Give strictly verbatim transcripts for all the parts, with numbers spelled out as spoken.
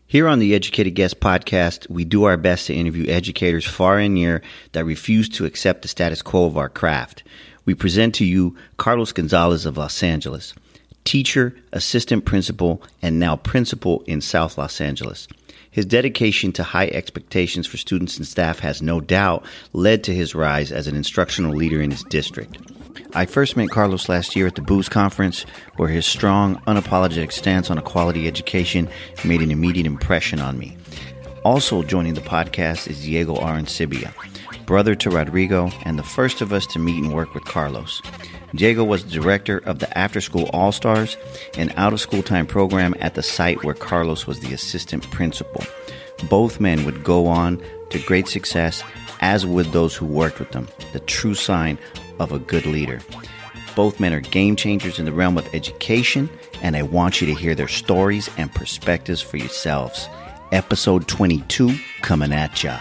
Here on the Educated Guest podcast, we do our best to interview educators far and near that refuse to accept the status quo of our craft. We present to you Carlos Gonzalez of Los Angeles, teacher, assistant principal, and now principal in South Los Angeles. His dedication to high expectations for students and staff has no doubt led to his rise as an instructional leader in his district. I first met Carlos last year at the Booz Conference, where his strong, unapologetic stance on a quality education made an immediate impression on me. Also joining the podcast is Diego Arancibia, brother to Rodrigo, and the first of us to meet and work with Carlos. Diego was the director of the After School All-Stars, an out-of-school time program at the site where Carlos was the assistant principal. Both men would go on to great success, as would those who worked with them, the true sign of a good leader. Both men are game changers in the realm of education, and I want you to hear their stories and perspectives for yourselves. Episode twenty-two coming at ya.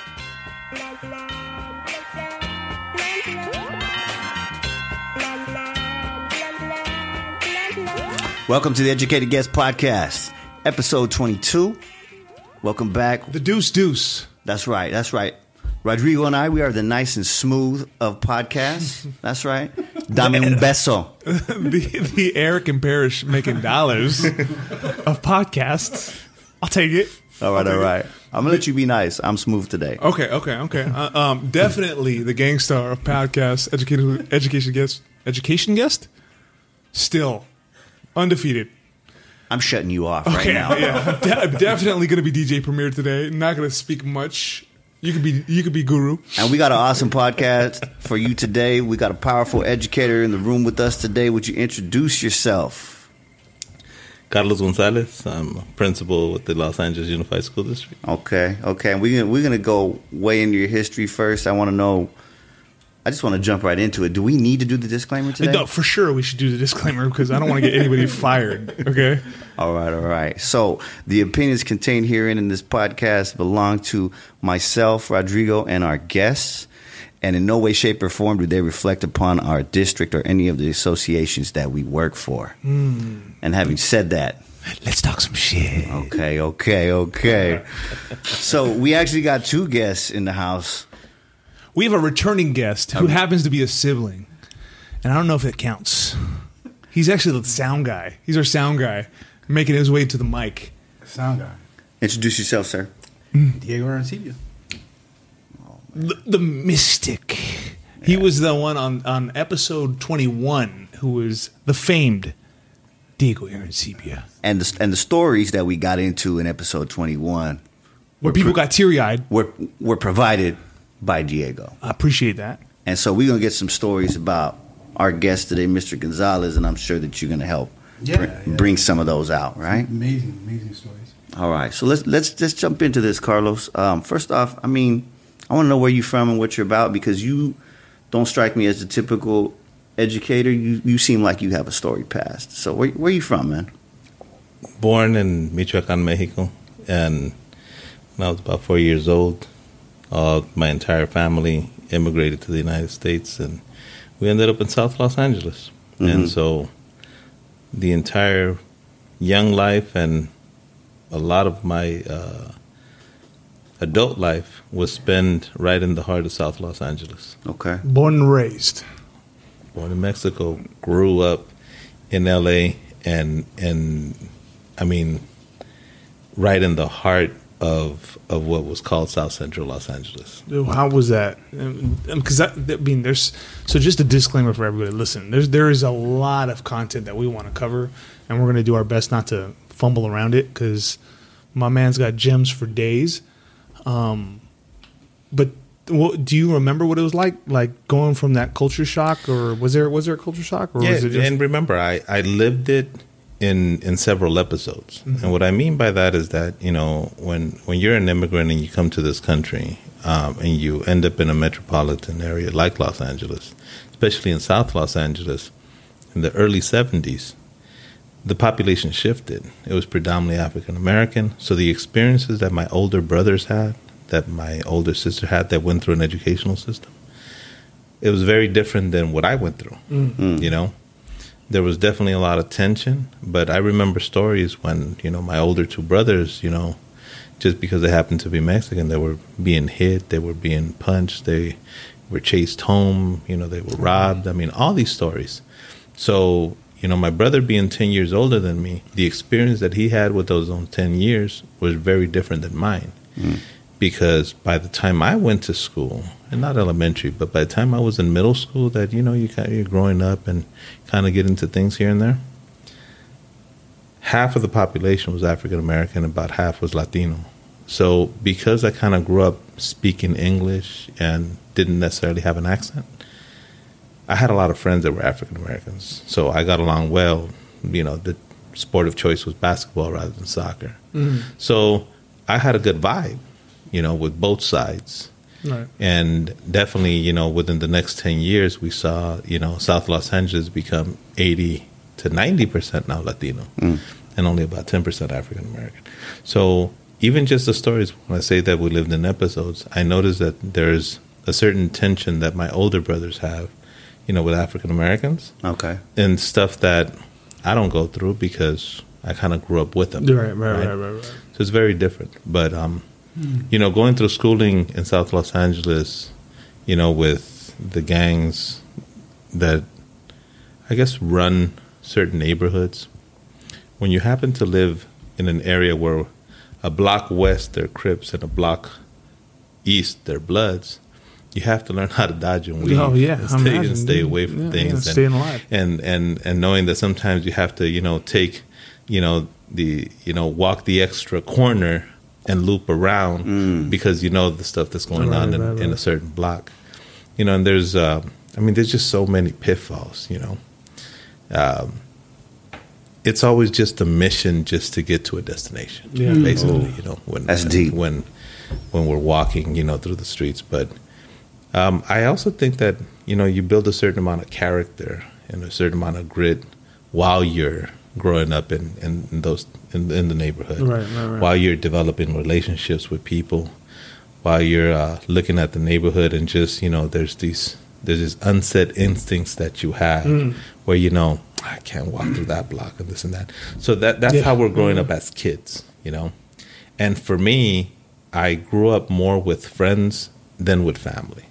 Welcome to the Educated Guest podcast, episode twenty-two. Welcome back. The Deuce Deuce. That's right, that's right. Rodrigo and I, we are the nice and smooth of podcasts. That's right. Dame un beso. the, the Eric and Parrish making dollars of podcasts. I'll take it. All right, all right. It. I'm going to let you be nice. I'm smooth today. Okay, okay, okay. Uh, um, definitely the gangstar of podcasts, education, education guest. Education guest? Still undefeated. I'm shutting you off okay, right now. Yeah, de- definitely going to be D J Premier today. Not going to speak much. You could be you could be guru. And we got an awesome podcast for you today. We got a powerful educator in the room with us today. Would you introduce yourself? Carlos Gonzalez. I'm a principal with the Los Angeles Unified School District. Okay, okay. And we're, we're going to go way into your history first. I want to know, I just want to jump right into it. Do we need to do the disclaimer today? No, for sure we should do the disclaimer because I don't want to get anybody fired, okay? All right, all right. So the opinions contained herein in this podcast belong to myself, Rodrigo, and our guests, and in no way, shape, or form do they reflect upon our district or any of the associations that we work for. Mm. And having said that, let's talk some shit. Okay, okay, okay. So we actually got two guests in the house. We have a returning guest who happens to be a sibling, and I don't know if it counts. He's actually the sound guy. He's our sound guy, making his way to the mic. Sound guy. Introduce yourself, sir. Diego Arancibia. Oh, the, the mystic. Yeah. He was the one on, on episode twenty-one who was the famed Diego Arancibia. And the, and the stories that we got into in episode twenty-one. Where people pro- got teary-eyed. Were, were provided by Diego. I appreciate that. And so we're going to get some stories about our guest today, Mister Gonzalez, and I'm sure that you're going to help yeah, br- yeah. bring some of those out, right? Amazing, amazing stories. All right. So let's let's just jump into this, Carlos. Um, first off, I mean, I want to know where you're from and what you're about because you don't strike me as the typical educator. You you seem like you have a story past. So where where are you from, man? Born in Michoacán, Mexico, and when I was about four years old, Uh, my entire family immigrated to the United States, and we ended up in South Los Angeles. Mm-hmm. And so the entire young life and a lot of my uh, adult life was spent right in the heart of South Los Angeles. Okay. Born and raised. Born in Mexico, grew up in L A, and, and I mean, right in the heart of of what was called South Central Los Angeles. How was that? Because I mean, there's so just a disclaimer for everybody. Listen, there's there is a lot of content that we want to cover, and we're going to do our best not to fumble around it because my man's got gems for days. Um, but well, do you remember what it was like, like going from that culture shock, or was there was there a culture shock? Or yeah, was it just- and remember, I I lived it in in several episodes. Mm-hmm. And what I mean by that is that, you know, when when you're an immigrant and you come to this country um, and you end up in a metropolitan area like Los Angeles, especially in South Los Angeles, in the early seventies, the population shifted. It was predominantly African American. So the experiences that my older brothers had, that my older sister had, that went through an educational system, it was very different than what I went through, mm-hmm. you know? there was definitely a lot of tension. But I remember stories when, you know, my older two brothers, you know, just because they happened to be Mexican, they were being hit, they were being punched, they were chased home, you know, they were robbed. I mean, all these stories. So, you know, my brother being ten years older than me, the experience that he had with those own ten years was very different than mine. Mm. Because by the time I went to school, and not elementary, but by the time I was in middle school, that, you know, you kind of, you're growing up and kind of get into things here and there, half of the population was African American, about half was Latino. So because I kind of grew up speaking English and didn't necessarily have an accent, I had a lot of friends that were African Americans. So I got along well. You know, the sport of choice was basketball rather than soccer. Mm-hmm. So I had a good vibe, you know, with both sides. Right. And definitely, you know, within the next ten years, we saw, you know, South Los Angeles become eighty to ninety percent now Latino, mm. and only about ten percent African American. So even just the stories, when I say that we lived in episodes, I noticed that there's a certain tension that my older brothers have, you know, with African Americans. Okay. And stuff that I don't go through because I kind of grew up with them. Right, right, right, right, right, right. So it's very different. But, um, mm. you know, going through schooling in South Los Angeles, you know, with the gangs that I guess run certain neighborhoods, when you happen to live in an area where a block west they're Crips and a block east they're Bloods, you have to learn how to dodge and weave. Oh, yeah. And stay, and stay away from yeah, things. Yeah, and, staying alive. And, and, and knowing that sometimes you have to, you know, take, you know, the, you know, walk the extra corner and loop around mm. because you know the stuff that's going right, on in, right, right. in a certain block. You know, and there's, uh, I mean, there's just so many pitfalls, you know. Um, it's always just a mission just to get to a destination, yeah. basically, oh. you know. When, that's when, deep. When, when we're walking, you know, through the streets. But um, I also think that, you know, you build a certain amount of character and a certain amount of grit while you're growing up in, in, in those in, in the neighborhood, right, right, right. while you're developing relationships with people, while you're uh, looking at the neighborhood and just, you know, there's these there's these unsaid instincts that you have mm. where, you know, I can't walk through that block and this and that. So that that's yeah. how we're growing mm-hmm. up as kids, you know. And for me, I grew up more with friends than with family.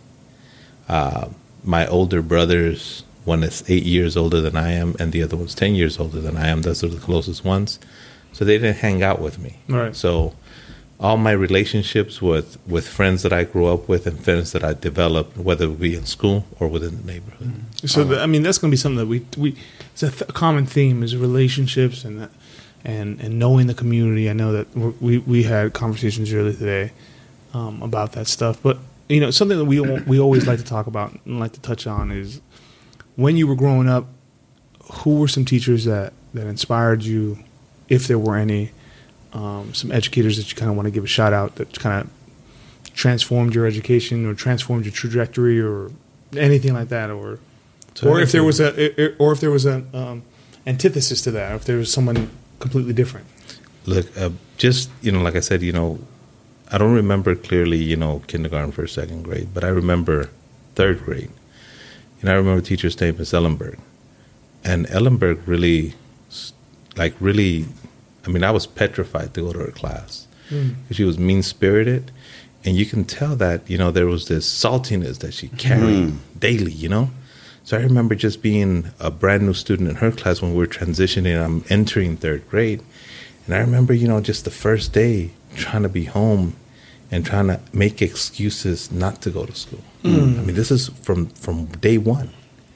Uh, my older brothers, one is eight years older than I am, and the other one's ten years older than I am. Those are the closest ones. So they didn't hang out with me. Right. So all my relationships with, with friends that I grew up with and friends that I developed, whether it be in school or within the neighborhood. Mm-hmm. So, um, the, I mean, that's going to be something that we, we it's a th- common theme is relationships and and and knowing the community. I know that we're, we we had conversations earlier today um, about that stuff. But, you know, something that we we always like to talk about and like to touch on is when you were growing up, who were some teachers that, that inspired you, if there were any, um, some educators that you kind of want to give a shout out that kind of transformed your education or transformed your trajectory or anything like that, or so or if there was a or if there was an um, antithesis to that, or if there was someone completely different. Look, uh, just, you know, like I said, you know, I don't remember clearly, you know, kindergarten, first, second grade, but I remember third grade. And I remember teacher's name was Ellenberg. And Ellenberg really, like really, I mean, I was petrified to go to her class. Mm. She was mean-spirited. And you can tell that, you know, there was this saltiness that she carried mm. daily, you know. So I remember just being a brand new student in her class when we were transitioning. I'm entering third grade. And I remember, you know, just the first day trying to be home and trying to make excuses not to go to school. Mm. I mean, this is from, from day one.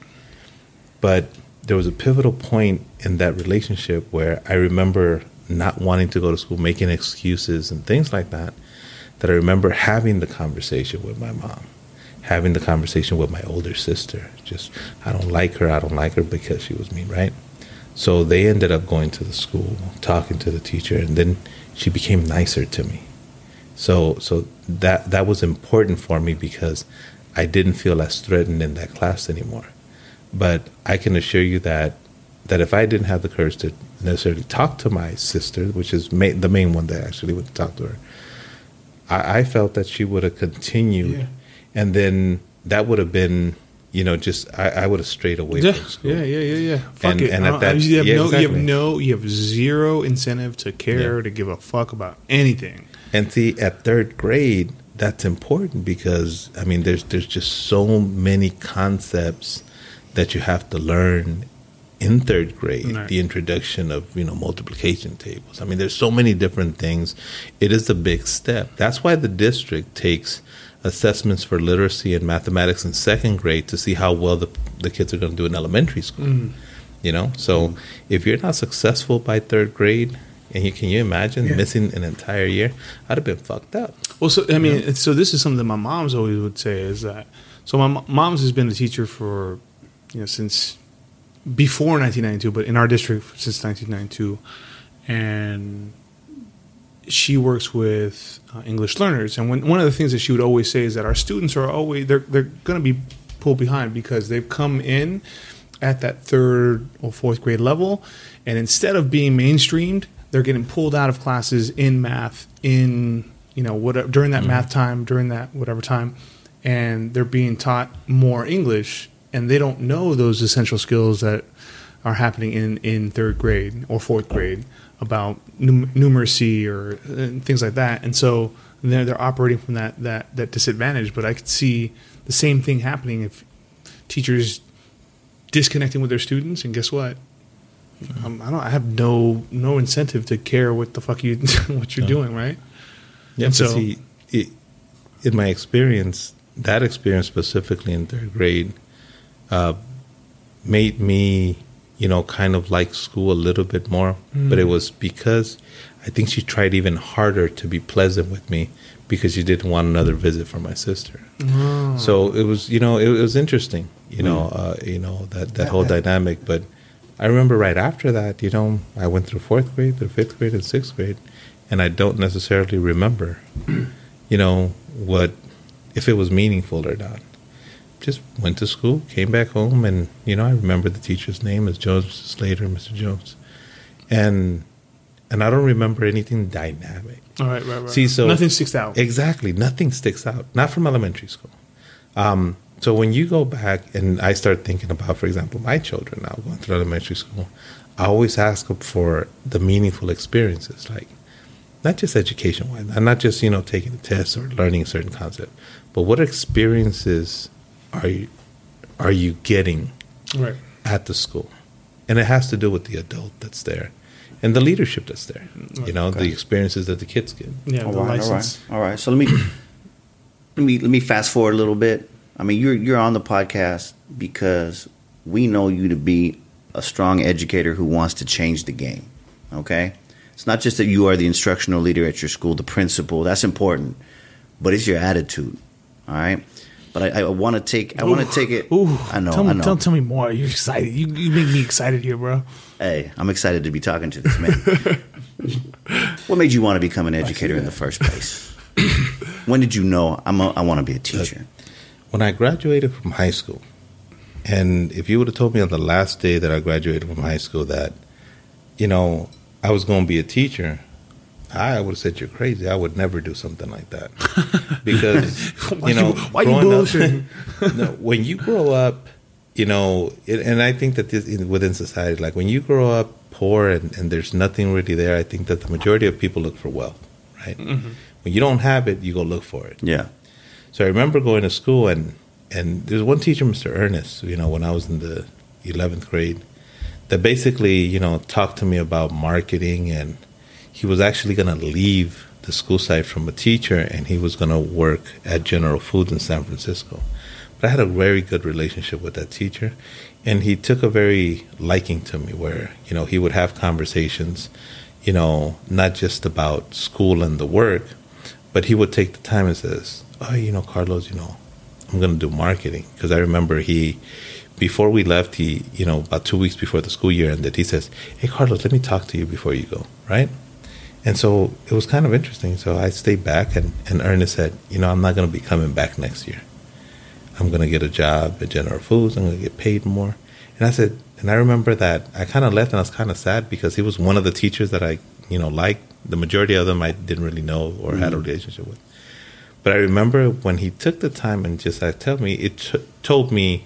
But there was a pivotal point in that relationship where I remember not wanting to go to school, making excuses and things like that, that I remember having the conversation with my mom, having the conversation with my older sister. Just, I don't like her, I don't like her because she was mean, right? So they ended up going to the school, talking to the teacher, and then she became nicer to me. So so that that was important for me because I didn't feel as threatened in that class anymore. But I can assure you that that if I didn't have the courage to necessarily talk to my sister, which is ma- the main one that actually would talk to her, I, I felt that she would have continued. Yeah. And then that would have been you know, just I, I would have strayed away Yeah, from school. yeah, yeah, yeah, yeah. Fuck And- it. and I at don't- that- you have yeah, no, you have exactly. no, you have zero incentive to care, Yeah. to give a fuck about anything. And see, at third grade, that's important because I mean, there's there's just so many concepts that you have to learn in third grade. Right. The introduction of you know multiplication tables. I mean, there's so many different things. It is a big step. That's why the district takes assessments for literacy and mathematics in second grade to see how well the the kids are going to do in elementary school. Mm. You know, so if you're not successful by third grade. And you, can you imagine Yeah. missing an entire year? I'd have been fucked up. Well, so I mean, it's- so this is something that my mom's always would say is that. So my mo- mom's has been a teacher for, you know, since before nineteen ninety-two, but in our district since nineteen ninety-two, and she works with uh, English learners. And when, one of the things that she would always say is that our students are always they're they're going to be pulled behind because they've come in at that third or fourth grade level, and instead of being mainstreamed, they're getting pulled out of classes in math, in you know whatever during that math time, during that whatever time, and they're being taught more English, and they don't know those essential skills that are happening in, in third grade or fourth grade about num- numeracy or uh, things like that, and so they're they're operating from that that that disadvantage. But I could see the same thing happening if teachers disconnecting with their students, and guess what? Um, I don't. I have no no incentive to care what the fuck you what you're No. doing, right? Yeah, And but so- see, it, in my experience, that experience specifically in third grade uh, made me, you know, kind of like school a little bit more. But it was because I think she tried even harder to be pleasant with me because she didn't want another visit from my sister. Oh. So it was, you know, it, it was interesting, you know, uh, you know that that whole dynamic. But I remember right after that, you know, I went through fourth grade, through fifth grade, and sixth grade, and I don't necessarily remember, you know, what if it was meaningful or not. Just went to school, came back home, and you know, I remember the teacher's name as Jones, Mister Slater, Mister Jones, and and I don't remember anything dynamic. All right, right, right. See, so nothing sticks out. Exactly, nothing sticks out. Not from elementary school. Um, so when you go back, and I start thinking about, for example, my children now going through elementary school, I always ask them for the meaningful experiences, like not just education-wise, and not just you know taking a test or learning a certain concept, but what experiences are you are you getting Right. at the school? And it has to do with the adult that's there and the leadership that's there. You know, Okay. the experiences that the kids get. Yeah, All the right, license. all right, all right. So let me let me let me fast forward a little bit. I mean, you're you're on the podcast because we know you to be a strong educator who wants to change the game. Okay, it's not just that you are the instructional leader at your school, the principal. That's important, but it's your attitude. All right. But I, I want to take I want to take it. Ooh, I know. Tell me, I know. Tell, tell me more. You're excited. You you make me excited here, bro. Hey, I'm excited to be talking to this man. What made you want to become an educator in the first place? When did you know I'm a, I want to be a teacher? When I graduated from high school, and if you would have told me on the last day that I graduated from high school that, you know, I was going to be a teacher, I would have said you're crazy. I would never do something like that because Why you know you- why you growing up- bullshitting? no, when you grow up, you know, it, and I think that this in, within society, like when you grow up poor and, and there's nothing really there, I think that the majority of people look for wealth, right? Mm-hmm. When you don't have it, you go look for it. Yeah. So I remember going to school, and and there's one teacher, Mister Ernest, you know, when I was in the eleventh grade, that basically, you know, talked to me about marketing, and he was actually going to leave the school site from a teacher, and he was going to work at General Foods in San Francisco. But I had a very good relationship with that teacher, and he took a very liking to me where, you know, he would have conversations, you know, not just about school and the work, but he would take the time and says, oh, you know, Carlos, you know, I'm going to do marketing. Because I remember he, before we left, he, you know, about two weeks before the school year ended, he says, hey, Carlos, let me talk to you before you go, right? And so it was kind of interesting. So I stayed back, and, and Ernest said, you know, I'm not going to be coming back next year. I'm going to get a job at General Foods. I'm going to get paid more. And I said, and I remember that I kind of left, and I was kind of sad because he was one of the teachers that I, you know, liked. The majority of them I didn't really know or mm-hmm. had a relationship with. But I remember when he took the time and just uh, tell me, it t- told me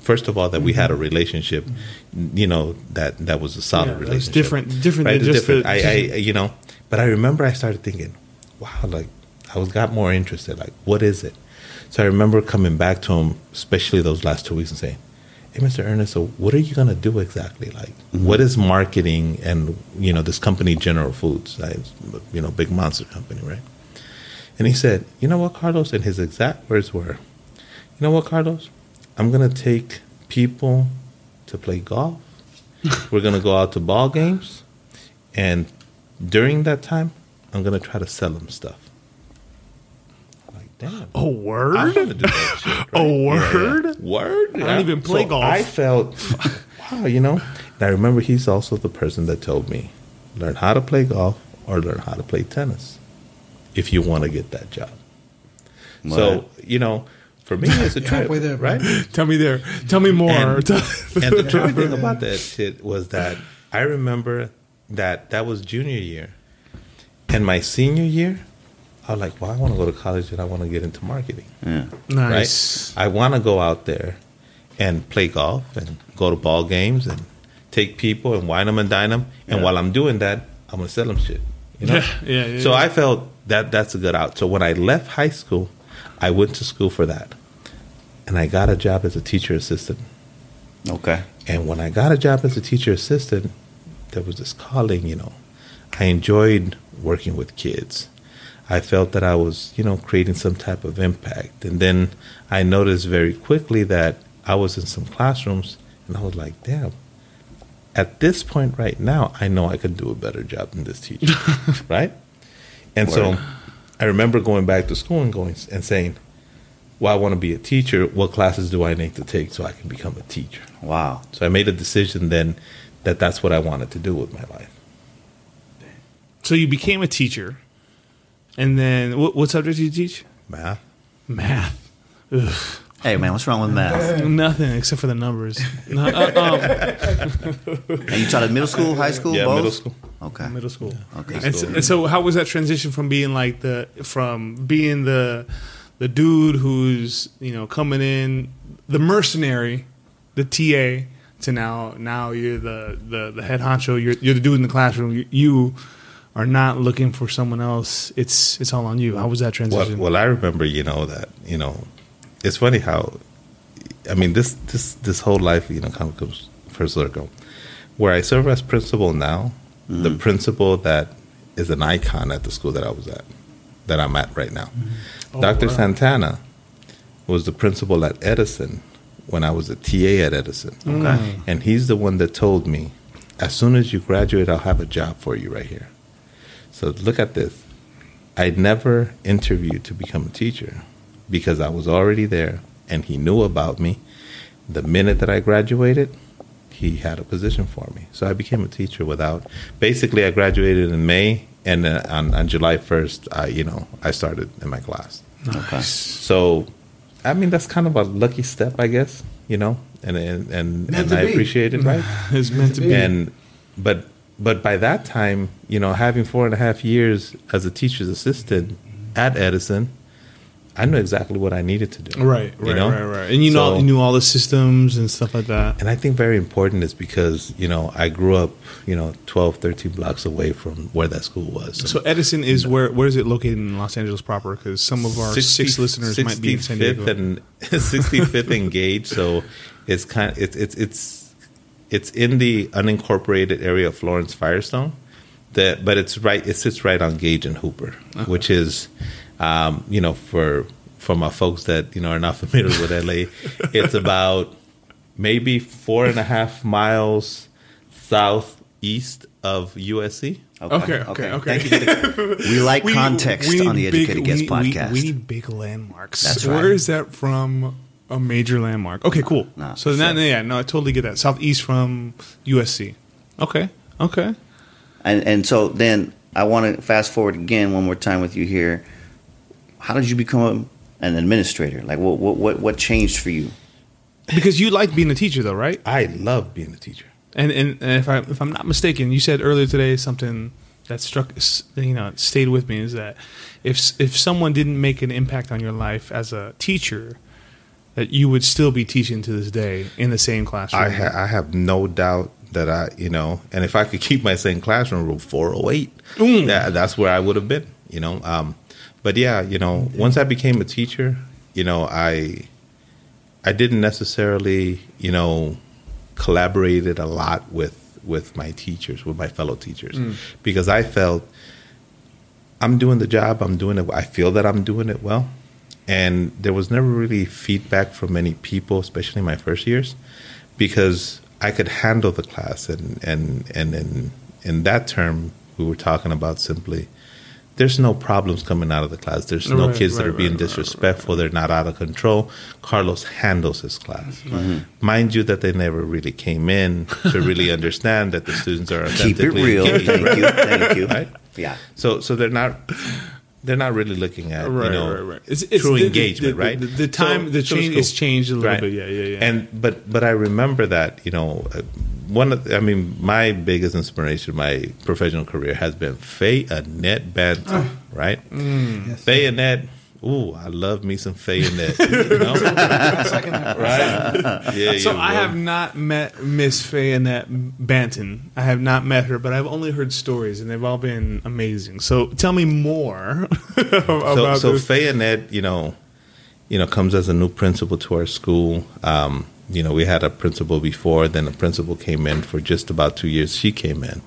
first of all, that we had a relationship, you know, that that was a solid Yeah, it was relationship. different- different right? than It's just different. the- I, I, you know, but I remember I started thinking, wow, like I was got more interested. Like, what is it? So I remember coming back to him, especially those last two weeks, and saying, "Hey, Mister Ernest, so what are you going to do exactly? Like, Mm-hmm. what is marketing and, you know, this company, General Foods, like, you know, big monster company, right?" And he said, "You know what, Carlos?" And his exact words were, "You know what, Carlos? I'm going to take people to play golf. We're going to go out to ball games. And during that time, I'm going to try to sell them stuff." Like, damn. Oh, word? I want to do that shit, right? Oh, Yeah, yeah. word? Word? I don't even play So golf. I felt, wow, you know. And I remember he's also the person that told me, learn how to play golf or learn how to play tennis if you want to get that job. So, you know, for me, it's a You're trip, halfway there, bro. right? Tell me there. Tell me more. And, and the trippy thing about that shit was that I remember that that was junior year. And my senior year, I was like, well, I want to go to college and I want to get into marketing. Yeah. Nice. Right? I want to go out there and play golf and go to ball games and take people and wine them and dine them. And Yeah. while I'm doing that, I'm going to sell them shit. You know? Yeah, yeah, yeah, so yeah. I felt that that's a good out. So when I left high school, I went to school for that. And I got a job as a teacher assistant. Okay. And when I got a job as a teacher assistant, there was this calling, you know. I enjoyed working with kids. I felt that I was, you know, creating some type of impact. And then I noticed very quickly that I was in some classrooms and I was like, damn, at this point right now, I know I could do a better job than this teacher, right? And so Word. I remember going back to school and going and saying, well, I want to be a teacher. What classes do I need to take so I can become a teacher? Wow. So I made a decision then that that's what I wanted to do with my life. So you became a teacher. And then, what, what subject did you teach? Math. Math. Ugh. Hey, man, what's wrong with math? Nothing except for the numbers. No, uh, And you taught at middle school, high school, Yeah, both? middle school. Okay. um, middle school. Okay. And so, and so, how was that transition from being like the from being the the dude who's you know coming in, the mercenary, the T A, to now now you're the the, the head honcho. You're you're the dude in the classroom. You, you are not looking for someone else. It's it's all on you. How was that Well, transition? well, I remember, you know, that, you know, it's funny how, I mean, this this this whole life, you know, kind of comes full circle. Where I serve as principal now, Mm-hmm. the principal that is an icon at the school that I was at, that I'm at right now. Oh, Doctor wow. Santana was the principal at Edison when I was a T A at Edison. Okay. And he's the one that told me, as soon as you graduate, I'll have a job for you right here. So look at this. I never interviewed to become a teacher because I was already there and he knew about me. The minute that I graduated, he had a position for me. So I became a teacher without, basically I graduated in May and uh, on, on July first, I, you know, I started in my class. Okay. So, I mean, that's kind of a lucky step, I guess, you know, and and and, Meant and to I be. appreciate it, right? It's meant to be. And but but by that time, you know, having four and a half years as a teacher's assistant at Edison, I knew exactly what I needed to do. Right, you right, know? right, right. And you know, So- you knew all the systems and stuff like that. And I think very important is because, you know, I grew up, you know, twelve, thirteen blocks away from where that school was. So Edison is where? Where is it located in Los Angeles proper? Because some of our six listeners might be in San Diego. and sixty-fifth and Gage. So it's kind of, it's it's it's it's in the unincorporated area of Florence Firestone. That, but it's right. It sits right on Gage and Hooper, which is, um, you know, for for my folks that you know are not familiar with L A, it's about maybe four and a half miles southeast of U S C. Okay, okay, okay. Thank you. For the, we like We- context we need on the big- Educated we Guest need- we- podcast. We, need big landmarks. That's right. Where is that from? A major landmark. Okay, cool. No, so for now, sure. yeah, no, I totally get that. Southeast from U S C. Okay, okay. And and so then I want to fast forward again one more time with you here. How did you become an administrator? Like what what what, what changed for you? Because you like being a teacher, though, right? I love being a teacher. And and, and if I if I'm not mistaken, you said earlier today something that struck you know stayed with me is that if if someone didn't make an impact on your life as a teacher, that you would still be teaching to this day in the same classroom? I, ha- I have no doubt that I, you know, and if I could keep my same classroom rule, four oh eight, Mm. that, that's where I would have been, you know. Um, but yeah, you know, once I became a teacher, you know, I, I didn't necessarily, you know, collaborated a lot with, with my teachers, with my fellow teachers, mm. because I felt I'm doing the job, I'm doing it, I feel that I'm doing it well. And there was never really feedback from many people, especially in my first years, because I could handle the class. And, and, and in, in that term, we were talking about simply, there's no problems coming out of the class. There's no right, kids right, that are being right, disrespectful. right, right, They're not out of control. Carlos handles his class. Mm-hmm. Mind you that they never really came in to really understand that the students are Keep it authentically real. engaged, Thank right? you. Thank you. Right? Yeah. So so they're not they're not really looking at Right, you know right, right. It's, it's true the, engagement, the, right? The, the time, So- the so it's change, cool. it's changed a little Right. bit. Yeah, yeah, yeah. And but but I remember that you know uh, one of the, I mean my biggest inspiration in my professional career has been Faye Annette Banton, right? Mm. Yes, Faye Annette. Ooh, I love me some Faye Annette. You know? Right? Yeah. So yeah, I well, have not met Miss Faye Annette Banton. I have not met her, but I've only heard stories, and they've all been amazing. So tell me more about so, so this. Faye Annette, you know, you know, comes as a new principal to our school. Um, you know, we had a principal before, then a principal came in for just about two years. She came in,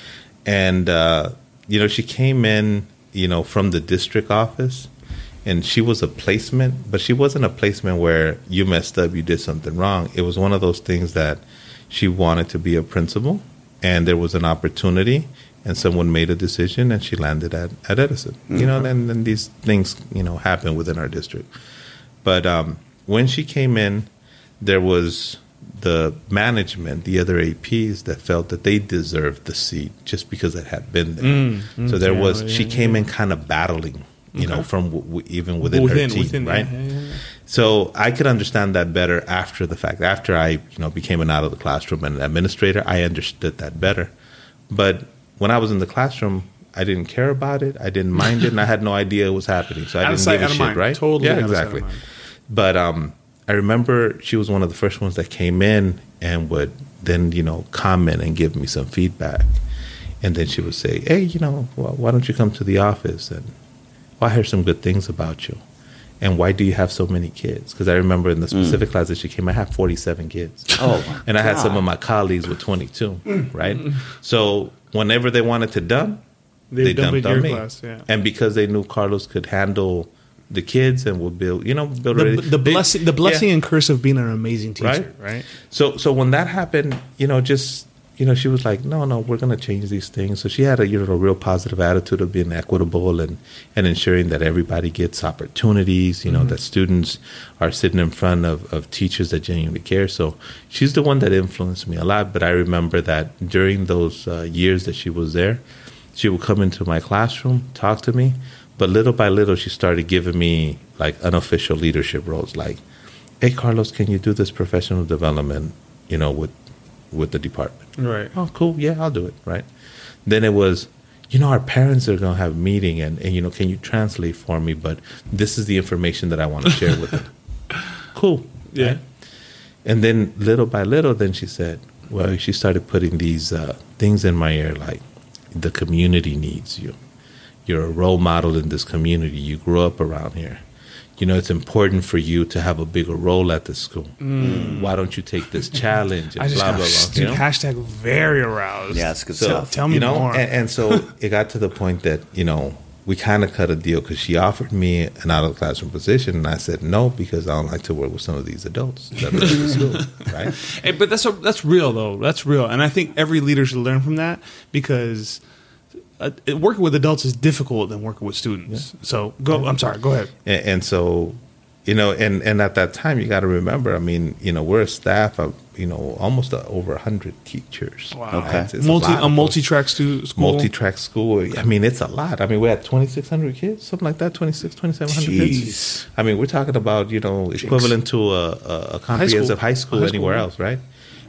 and uh, you know, she came in, you know, from the district office, and she was a placement, but she wasn't a placement where you messed up, you did something wrong. It was one of those things that she wanted to be a principal, and there was an opportunity, and someone made a decision, and she landed at, at Edison. Mm-hmm. You know, and then these things, you know, happen within our district. But um, when she came in, there was the management, the other A Ps that felt that they deserved the seat just because it had been there. Mm, so there yeah, was, yeah, she yeah, came yeah. in kind of battling, you Okay. know, from w- w- even within, within, her team, within, right? Yeah, yeah, yeah. So I could understand that better after the fact. After I, you know, became an out of the classroom and an administrator, I understood that better. But when I was in the classroom, I didn't care about it. I didn't mind it, and I had no idea what was happening. So I Out of didn't sight, give a out of shit, mind. right? Totally yeah, out of sight, out exactly. of mind. But um, I remember she was one of the first ones that came in and would then, you know, comment and give me some feedback. And then she would say, hey, you know, well, why don't you come to the office? And well, I heard some good things about you. And why do you have so many kids? Because I remember in the specific mm. class that she came, I had forty-seven kids. Oh, my And I had God. some of my colleagues with twenty-two, right? So whenever they wanted to dump, They they, dump dumped in on your me. class, yeah. And because they knew Carlos could handle the kids and would build, you know, build The, ready- the they- blessing, the blessing yeah. and curse of being an amazing teacher, right? Right. So, so when that happened, you know, just, you know, she was like, no, no, we're going to change these things. So she had a, you know, a real positive attitude of being equitable and, and ensuring that everybody gets opportunities, you know, mm-hmm. that students are sitting in front of, of teachers that genuinely care. So she's the one that influenced me a lot. But I remember that during those uh, years that she was there, she would come into my classroom, talk to me. But little by little, she started giving me like unofficial leadership roles, like, hey, Carlos, can you do this professional development, you know, with with the department? Right. Oh, cool. Yeah, I'll do it. Right. Then it was, you know, our parents are going to have a meeting and, and, you know, can you translate for me? But this is the information that I want to share with them. Cool. Yeah. Right? And then little by little, then she said, well, she started putting these uh, things in my ear, like the community needs you. You're a role model in this community. You grew up around here. You know, it's important for you to have a bigger role at the school. Mm. Why don't you take this challenge? And I just blah, got, blah, blah. dude, You know? hashtag very aroused. Yeah, that's good So, stuff. Tell me you know, more. And, and so it got to the point that, you know, we kind of cut a deal because she offered me an out of the classroom position, and I said no because I don't like to work with some of these adults that are in the school, right? Hey, but that's a, that's real though. That's real, and I think every leader should learn from that because uh, working with adults is difficult than working with students. Yeah. So go. I'm sorry. Go ahead. And, and so, you know, and, and at that time, you got to remember. I mean, you know, we're a staff of, you know, almost uh, over a hundred teachers. Wow. Okay. It's, it's Multi a, lot a of multi-track stu- school. multi-track school. I mean, it's a lot. I mean, we had twenty-six hundred kids, something like that, twenty-six, twenty-seven hundred kids. I mean, we're talking about, you know, equivalent to a, a, a comprehensive high school, high school. anywhere High school. else, right?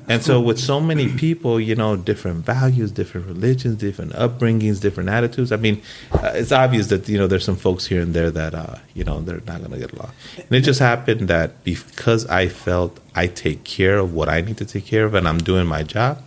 And so with so many people, you know, different values, different religions, different upbringings, different attitudes. I mean, uh, it's obvious that, you know, there's some folks here and there that, uh, you know, they're not going to get along. And it just happened that because I felt I take care of what I need to take care of and I'm doing my job,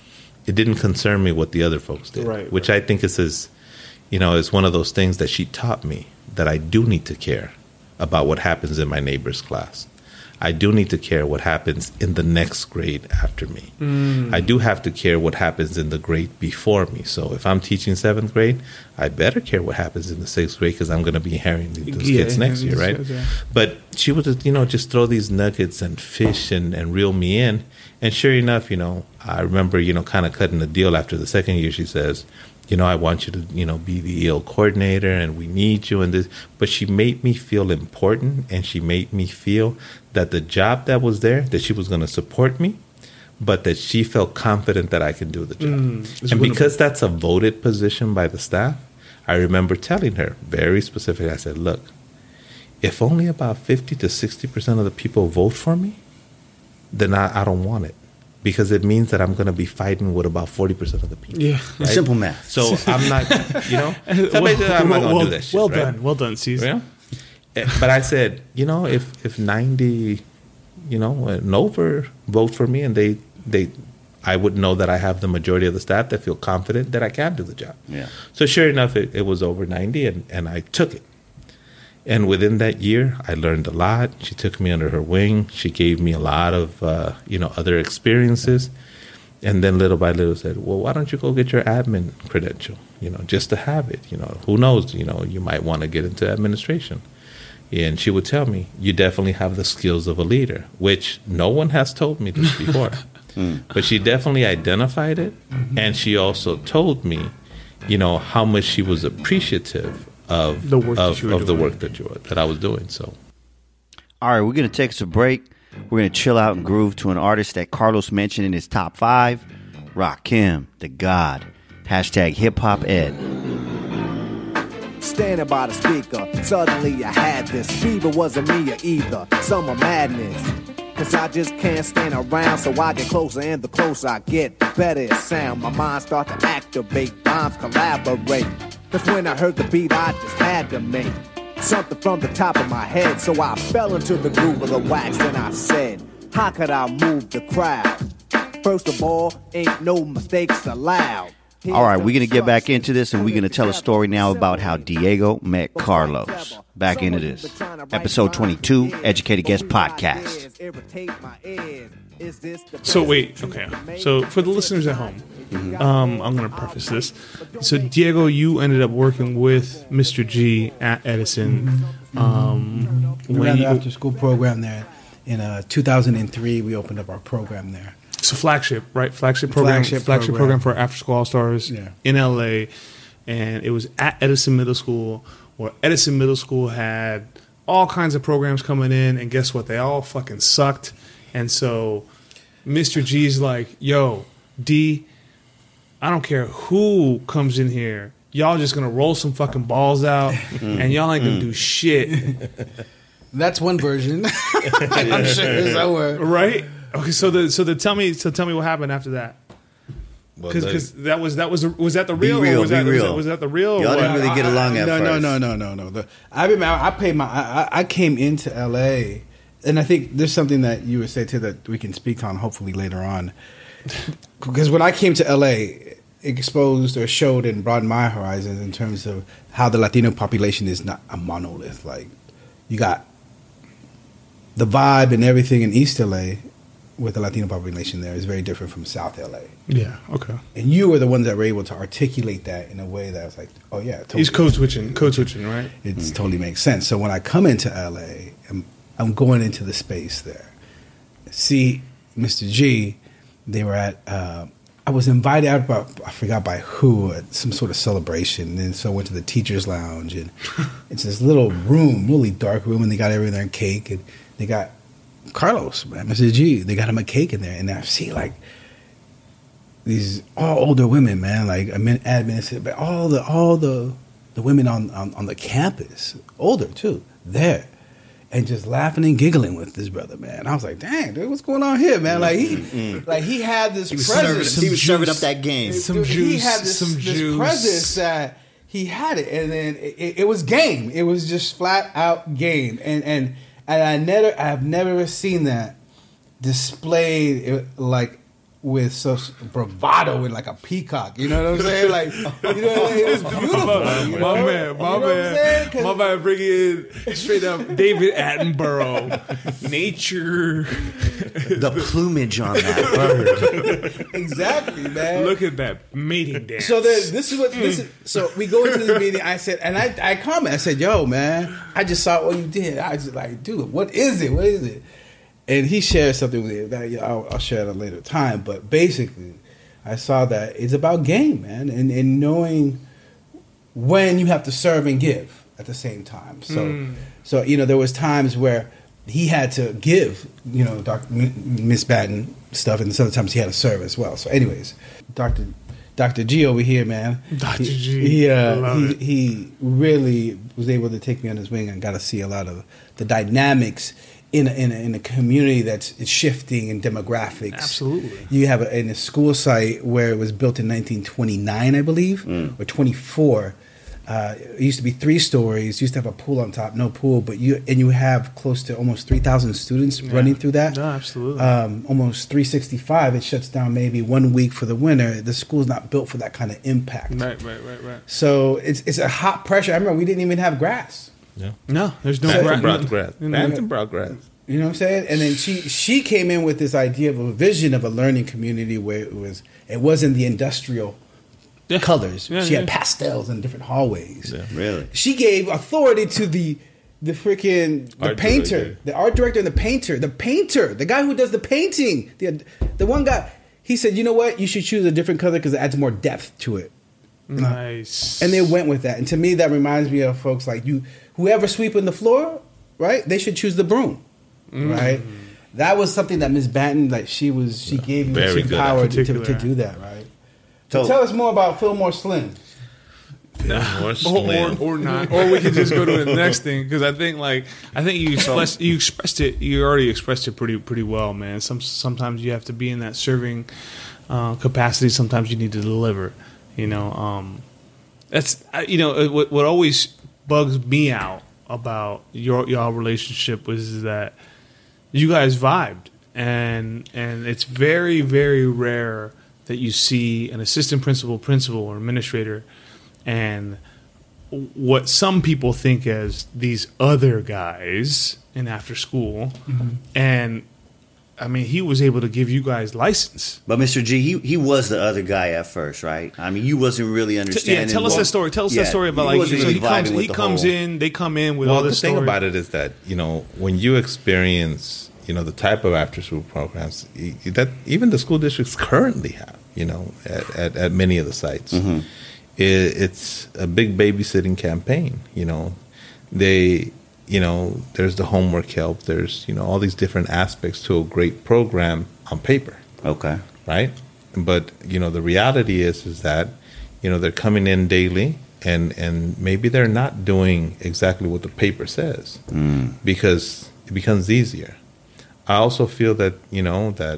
it didn't concern me what the other folks did. Right, which right. I think is, is, you know, is one of those things that she taught me, that I do need to care about what happens in my neighbor's class. I do need to care what happens in the next grade after me. Mm. I do have to care what happens in the grade before me. So if I'm teaching seventh grade, I better care what happens in the sixth grade because I'm going to be inheriting those yeah, kids next yeah, year, right? Yeah. But she would, just, you know, just throw these nuggets and fish and, and reel me in. And sure enough, you know, I remember, you know, kind of cutting the deal after the second year. She says, you know, I want you to, you know, be the E L coordinator and we need you and this. But she made me feel important and she made me feel that the job that was there, that she was going to support me, but that she felt confident that I can do the job. Mm, and because that's a voted position by the staff, I remember telling her very specifically, I said, look, if only about fifty to sixty percent of the people vote for me, then I, I don't want it. Because it means that I'm going to be fighting with about forty percent of the people. Yeah. Right? Simple math. So I'm not, you know, so basically I'm not going to well, do that shit. Well right? done. Well done, Caesar. Yeah? But I said, you know, if, if ninety, you know, and over vote for me and they, they, I would know that I have the majority of the staff that feel confident that I can do the job. Yeah. So sure enough, it, it was over ninety and, and I took it. And within that year, I learned a lot. She took me under her wing. She gave me a lot of, uh, you know, other experiences. And then little by little said, well, why don't you go get your admin credential, you know, just to have it. You know, who knows, you know, you might want to get into administration. And she would tell me, you definitely have the skills of a leader, which no one has told me this before. mm. But she definitely identified it. Mm-hmm. And she also told me, you know, how much she was appreciative of the work of, that, you of the doing. work that you that I was doing. So, all right, we're gonna take us a break. We're gonna chill out and groove to an artist that Carlos mentioned in his top five, Rakim, the God. Hashtag Hip Hop Ed. Standing by the speaker, suddenly I had this fever. Wasn't me or either, summer madness. Cause I just can't stand around, so I get closer, and the closer I get, the better it sound. My mind start to activate, rhymes collaborate. Cause when I heard the beat, I just had to make something from the top of my head. So I fell into the groove of the wax, and I said, how could I move the crowd? First of all, ain't no mistakes allowed. All right, we're going to get back into this, and we're going to tell a story now about how Diego met Carlos. Back into this. Episode twenty-two, Educated Guest Podcast. So, wait, okay. So, for the listeners at home, mm-hmm. um, I'm going to preface this. So, Diego, you ended up working with Mister G at Edison. Mm-hmm. Um, we ran the after-school program there. In uh, two thousand three, we opened up our program there. So flagship, right? Flagship program, flagship, flagship program. program for After School All Stars yeah. in L A, and it was at Edison Middle School, where Edison Middle School had all kinds of programs coming in, and guess what? They all fucking sucked. And so Mister G's like, "Yo, D, I don't care who comes in here, y'all just gonna roll some fucking balls out, and y'all ain't gonna do shit." That's one version. I'm sure somewhere, right? Okay, so the so the tell me so tell me what happened after that, because well, that was that was was that the real be real or was be that, real. Was that, was that the real? Y'all didn't really get along at no, first. No no no no no no. The, I remember I paid my I, I came into L A, and I think there's something that you would say too that we can speak on hopefully later on, because when I came to L A, it exposed or showed and broadened my horizons in terms of how the Latino population is not a monolith. Like you got the vibe and everything in East L A with the Latino population there is very different from South L A. Yeah, okay. And you were the ones that were able to articulate that in a way that was like, oh yeah. Totally. He's code switching, code switching, right? It mm-hmm. totally makes sense. So when I come into L A, I'm, I'm going into the space there. See Mister G, they were at, uh, I was invited out by, I forgot by who, at some sort of celebration. And so I went to the teacher's lounge, and it's this little room, really dark room, and they got everything there, cake, and they got Carlos, man, Mister G. They got him a cake in there, and I see like these all older women, man, like admin, but all the all the the women on, on on the campus, older too, there, and just laughing and giggling with this brother, man. I was like, dang, dude, what's going on here, man? Like he, mm-hmm. like he had this he was presence. Serving, he was serving up that game. Some dude, juice. He had this, some this juice. presence that he had it, and then it, it, it was game. It was just flat out game, and and and I never, I've never seen that displayed like with such bravado and like a peacock. You know what I'm saying? Like, you know, it was beautiful. You know? My man, my you know man, my man, bring in straight up David Attenborough, nature, the plumage on that bird. Exactly, man. Look at that mating dance. So then, this is what this is. So we go into this meeting. I said, and I, I comment. I said, "Yo, man, I just saw what you did. I just like, dude, what is it? What is it?" And he shared something with me that yeah, I'll, I'll share at a later time. But basically, I saw that it's about game, man, and, and knowing when you have to serve and give at the same time. So, mm. so you know, there was times where he had to give, you know, Doctor Miss Batten stuff, and some times he had to serve as well. So, anyways, Doctor Doctor G over here, man, Doctor He, G, he, uh, love he, it. he really was able to take me on his wing and got to see a lot of the dynamics in a, in a, in a community that's shifting in demographics. Absolutely. You have a, in a school site where it was built in nineteen twenty-nine, I believe, mm. or twenty-four. Uh, it used to be three stories. Used to have a pool on top, no pool, but you and you have close to almost three thousand students yeah. running through that. No, absolutely. Um, almost three sixty-five. It shuts down maybe one week for the winter. The school's not built for that kind of impact. Right, right, right, right. So it's it's a hot pressure. I remember we didn't even have grass. Yeah. No, there's no Bantam gra- brought grass. no, Bantam brought grass. You know what I'm saying? And then she she came in with this idea of a vision of a learning community where it was it wasn't the industrial yeah. colors. Yeah, she yeah. had pastels in different hallways. Yeah. Really? She gave authority to the the freaking the Art painter, director. the art director and the painter, the painter, the guy who does the painting. The the one guy, he said, "You know what? You should choose a different color because it adds more depth to it." Nice. And they went with that. And to me, that reminds me of folks like you, whoever sweeping the floor, right? They should choose the broom, mm. right? That was something that Miss Banton, like she was, she gave you Very some good power at to, to, particular. to do that, right? So So- tell us more about Fillmore Slim. More or, slim. or, or not, or we could just go to the next thing because I think, like, I think you expressed, you expressed it, you already expressed it pretty, pretty well, man. Some sometimes you have to be in that serving uh, capacity. Sometimes you need to deliver. You know, um, that's I- you know what what always bugs me out about your y'all relationship was that you guys vibed, and and it's very very rare that you see an assistant principal, principal, or administrator, and what some people think as these other guys in after school, mm-hmm. and I mean he was able to give you guys license. But Mister G, he he was the other guy at first, right? I mean, you wasn't really understanding. Yeah, tell us what- that story. Tell us Yeah, that story about he like wasn't so really he comes vibing with he the comes whole- in, they come in with Well, all the this thing story. about it is that, you know, when you experience, you know, the type of after school programs y- that even the school districts currently have, you know, at, at, at many of the sites, Mm-hmm. it, it's a big babysitting campaign. You know, they, you know, there's the homework help, there's, you know, all these different aspects to a great program on paper. Okay. Right? But, you know, the reality is is that, you know, they're coming in daily and, and maybe they're not doing exactly what the paper says Mm. because it becomes easier. I also feel that, you know, that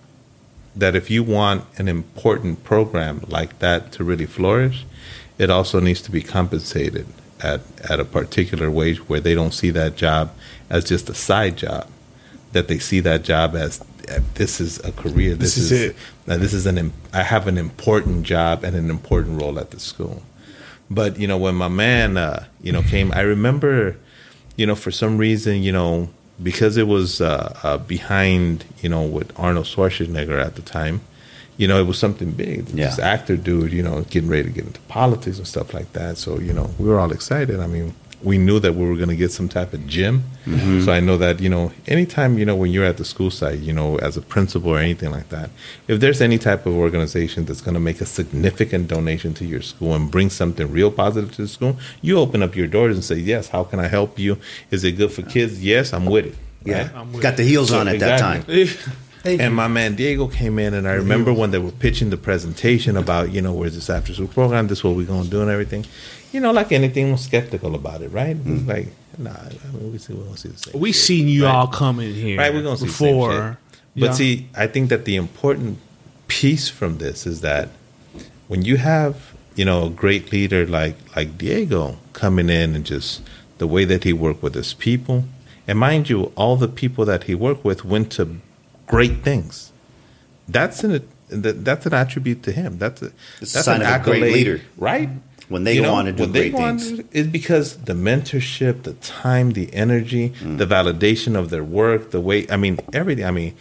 that if you want an important program like that to really flourish, it also needs to be compensated at, at a particular wage where they don't see that job as just a side job, that they see that job as uh, this is a career. This, This is it. Now this is an. im- I have an important job and an important role at the school. But you know, when my man, uh, you know, came, I remember, you know, for some reason, you know, because it was uh, uh, behind, you know, with Arnold Schwarzenegger at the time, you know, it was something big. This Yeah. actor dude, you know, getting ready to get into politics and stuff like that. So you know, we were all excited. I mean, we knew that we were going to get some type of gym. Mm-hmm. So I know that, you know, anytime, you know, when you're at the school site, you know, as a principal or anything like that, if there's any type of organization that's going to make a significant donation to your school and bring something real positive to the school, you open up your doors and say, yes, how can I help you? Is it good for kids? Yes, I'm with it. Yeah. Right? I'm with Got the heels So, on at that exactly. time. Thank and you. my man Diego came in, and I remember when they were pitching the presentation about, you know, where's this after school program, this is what we're going to do and everything. You know, like anything, was skeptical about it, right? Mm. Like, nah, I mean, we see, we don't see the same We shit, seen you right? all come in here, Right, we're going to see before. the same shit. But Yeah. see, I think that the important piece from this is that when you have, you know, a great leader like like Diego coming in and just the way that he worked with his people, and mind you, all the people that he worked with went to great things. That's an that's an attribute to him. That's a, It's a that's sign an of a great accolade, leader. right? When they You go know, on to do when they great go on things. to- is because the mentorship, the time, the energy, the validation of their work, the way, I mean, everything. I mean,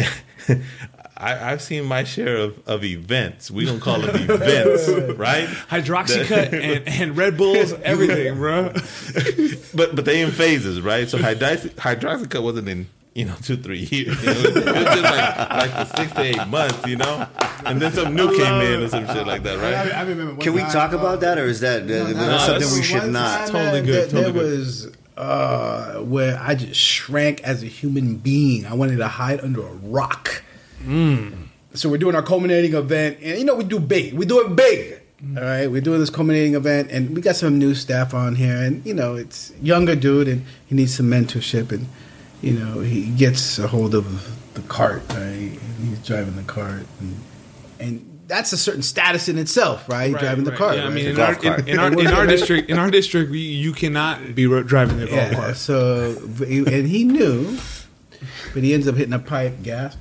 I, I've seen my share of, of events. We don't call them events, right? Hydroxycut and, and Red Bulls, everything, bro. But but they in phases, right? So hydroxy, hydroxycut wasn't in, you know, two, three years. You know? It was just like, like for six to eight months, you know? And then some new came in or some shit like that, I, right? I remember. one Can we time, talk uh, about that, or is that uh, no, that's no, something this we was should one not? time, Totally man, good, There, totally there good. was uh, where I just shrank as a human being. I wanted to hide under a rock. So we're doing our culminating event, and you know we do big. We do it big. All right, we're doing this culminating event, and we got some new staff on here, and you know it's younger dude, and he needs some mentorship, and you know he gets a hold of the cart, right? And he's driving the cart, and, and that's a certain status in itself, right? Right, Driving the right. cart. Yeah, I right? mean, The in golf our, cart. in, in our in our district, in our district, we, you cannot be ro- driving the golf yeah. cart. So and he knew, but he ends up hitting a pipe, gas.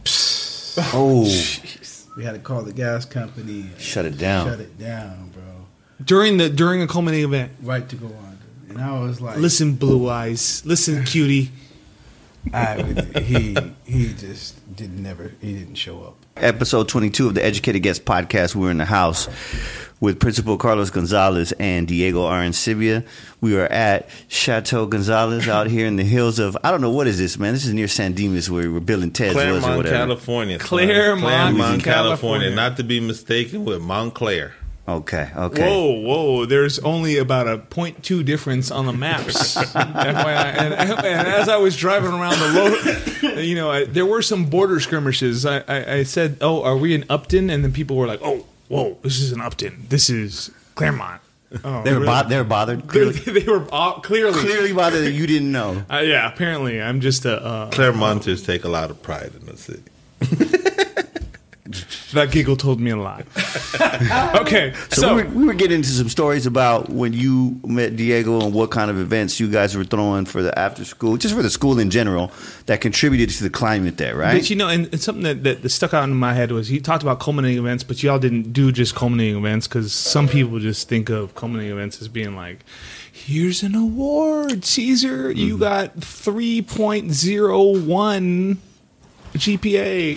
Oh, We had to call the gas company. And shut it down. Shut it down, bro. During the during a culminating event. Right to go on. And I was like, Listen, blue eyes. Listen, cutie. I, he he just didn't never he didn't show up. Episode twenty-two of the Educated Guest podcast. We're in the house with Principal Carlos Gonzalez and Diego Arancibia. We are at Chateau Gonzalez out here in the hills of, I don't know, what is this, man? This is near San Dimas where we're building Ted's Woods or Claremont, whatever. California. son. Claremont, Claremont, California. California. Not to be mistaken with Montclair. Okay, okay. Whoa, whoa! There's only about a point two difference on the maps. F Y I. And, and as I was driving around the road, you know, I, there were some border skirmishes. I, I, I said, "Oh, are we in Upton?" And then people were like, "Oh, whoa! This isn't Upton. This is Claremont." Oh, They were, really? bo- they were bothered? Clearly, Clearly, they were all, clearly. clearly bothered that you didn't know. Uh, yeah, apparently, I'm just a. Uh, Claremonters take a lot of pride in the city. that giggle told me a lot. Okay, So, so, we, were, we were getting into some stories about when you met Diego and what kind of events you guys were throwing for the after school, just for the school in general, that contributed to the climate there, right? But you know, and, and something that, that, that stuck out in my head was he talked about culminating events, but y'all didn't do just culminating events because some people just think of culminating events as being like, here's an award, Caesar, you got three point oh one G P A.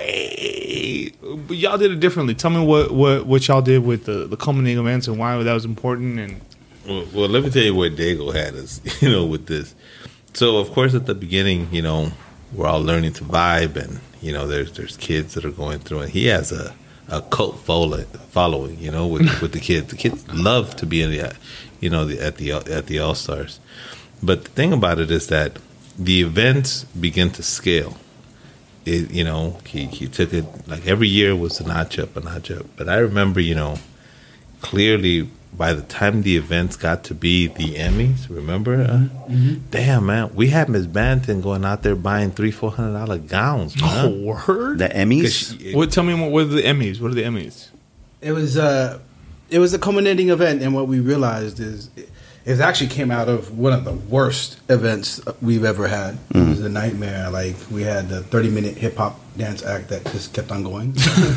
Great. But y'all did it differently. Tell me what, what, what y'all did with the, the culminating events and why that was important. And Well, well, let me tell you what Diego had us, you know, with this. So, of course, at the beginning, you know, we're all learning to vibe, and you know, there's there's kids that are going through, and he has a a cult following, you know, with with the kids. The kids love to be in the, you know, the, at the at the All Stars. But the thing about it is that the events begin to scale. It, you know, he, he took it like every year was a notch up, a notch up. But I remember, you know, clearly by the time the events got to be the Emmys, remember? Mm-hmm. Uh, damn, man, we had Miss Banton going out there buying three, four hundred dollar gowns. oh, Man. word. The Emmys? She- What? Tell me what, what are the Emmys? What are the Emmys? It was uh it was a culminating event, and what we realized is it, it actually came out of one of the worst events we've ever had. Mm. It was a nightmare. Like we had the thirty minute hip hop dance act that just kept on going.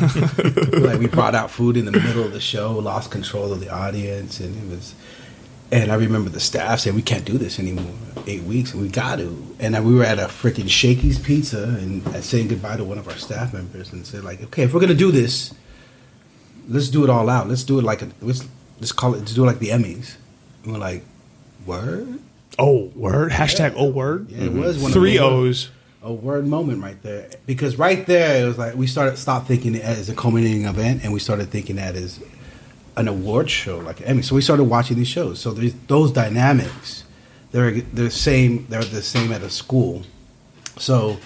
Like we brought out food in the middle of the show, lost control of the audience, and it was. And I remember the staff saying, "We can't do this anymore. Eight weeks, and we got to." And we were at a freaking Shakey's Pizza, and saying goodbye to one of our staff members, and said, "Like, okay, if we're gonna do this, let's do it all out. Let's do it like a let's let's call it. Let's do it like the Emmys." And we're like, "Word." Oh, word. Hashtag oh word. Yeah, it was one Three of the O's. a word moment right there, because right there it was like we started stopped thinking it as a culminating event, and we started thinking that as an award show like Emmy. So we started watching these shows. So there's those dynamics. They're they're same. They're the same at a school. So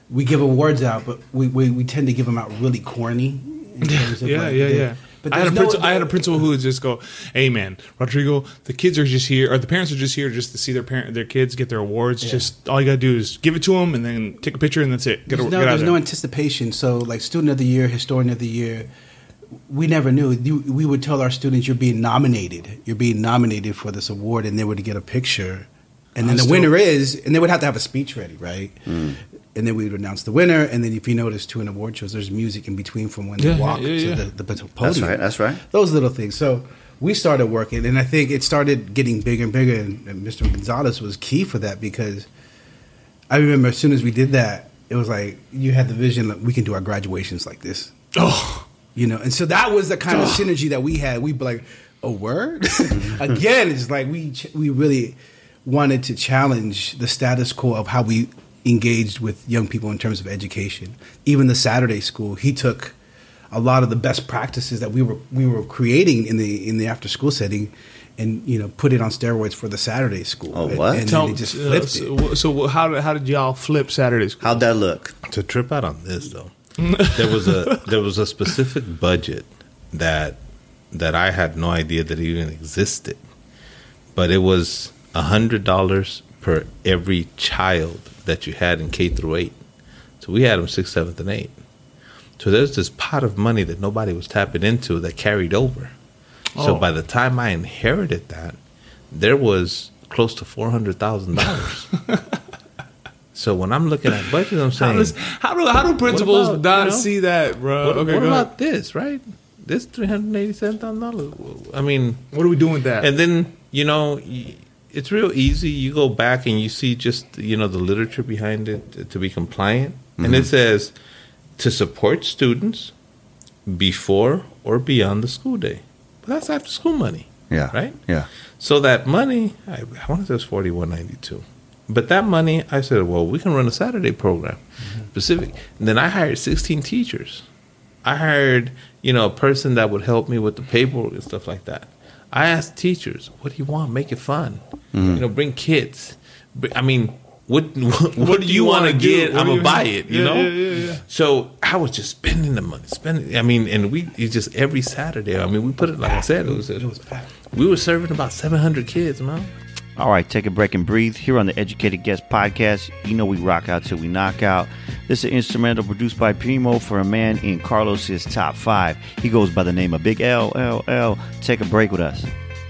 we give awards out, but we, we, we tend to give them out really corny. In terms of yeah, like yeah, the, yeah. But I had, a no, principal, I had a principal who would just go, "Hey, man, Rodrigo, the kids are just here, or the parents are just here just to see their parent, their kids get their awards. Yeah. Just all you gotta do is give it to them, and then take a picture, and that's it. Get, There's, a, no, get out there's of no there." anticipation. So, like, student of the year, historian of the year, we never knew. You, we would tell our students, "You're being nominated. You're being nominated for this award," and they would get a picture. And then That's the winner dope. is, and they would have to have a speech ready, right? Mm. And then we would announce the winner. And then if you notice, too, in award shows, there's music in between from when they Yeah, walk yeah, yeah, to yeah. the, the podium. That's right. That's right. Those little things. So we started working, and I think it started getting bigger and bigger. And, and Mister Gonzalez was key for that because I remember as soon as we did that, it was like you had the vision that we can do our graduations like this. Oh, You know, and so that was the kind of Ugh. synergy that we had. We'd be like, "A word?" Again, it's like we ch- we really wanted to challenge the status quo of how we engaged with young people in terms of education. Even the Saturday school, he took a lot of the best practices that we were we were creating in the in the after school setting, and you know, put it on steroids for the Saturday school. Oh, And- what? And, Tell- then they just uh, flipped so, it. so how did how did y'all flip Saturday school? How'd that look? To trip out on this though, there was a there was a specific budget that that I had no idea that even existed, but it was a hundred dollars per every child that you had in K through eight. So we had them sixth, seventh, and eighth. So there's this pot of money that nobody was tapping into that carried over. So Oh. by the time I inherited that, there was close to four hundred thousand dollars. So when I'm looking at budgets, I'm How, saying, does, how do how do principals about, not you know, see that, bro? what, okay, what go about ahead. this, right? This three hundred eighty-seven thousand dollars. I mean, What are we doing with that? and then, you know, y- it's real easy. You go back and you see just, you know, the literature behind it to be compliant. And it says to support students before or beyond the school day. But that's after school money. Yeah. Right? Yeah. So that money, I, I want to say it was forty-one ninety-two. But that money, I said, well, we can run a Saturday program, specific. And then I hired sixteen teachers. I hired, you know, a person that would help me with the paperwork and stuff like that. I asked teachers, what do you want? Make it fun. You know, bring kids. Br- I mean, what what, what do you want to wanna do? get? What I'm do going to you- buy it, you Yeah, know? yeah, yeah, yeah. So I was just spending the money, spending. I mean, and we it's just every Saturday. I mean, we put it, like I said, it was, it was packed. We were serving about seven hundred kids, man. All right, take a break and breathe. Here on the Educated Guest Podcast, you know we rock out till we knock out. This is an instrumental produced by Primo for a man in Carlos's top five. He goes by the name of Big L L L. Take a break with us.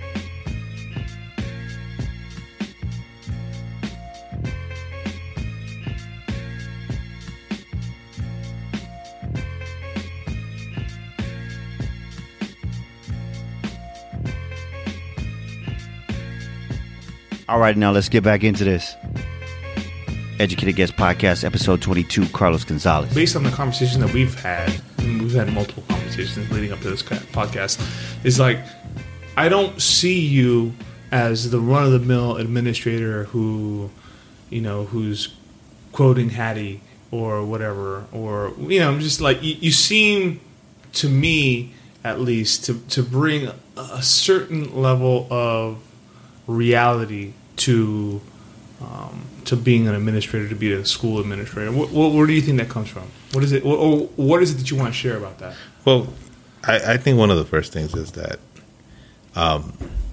All right, now let's get back into this. Educated Guest Podcast, episode twenty-two, Carlos Gonzalez. Based on the conversation that we've had, and we've had multiple conversations leading up to this ca- podcast, is like, I don't see you as the run-of-the-mill administrator who, you know, who's quoting Hattie or whatever, or, you know, I'm just like, you, you seem, to me at least, to, to bring a, a certain level of reality to um, to being an administrator, to be a school administrator. What, what, where do you think that comes from? What is it? Or, or what is it that you want to share about that? Well, I, I think one of the first things is that, um,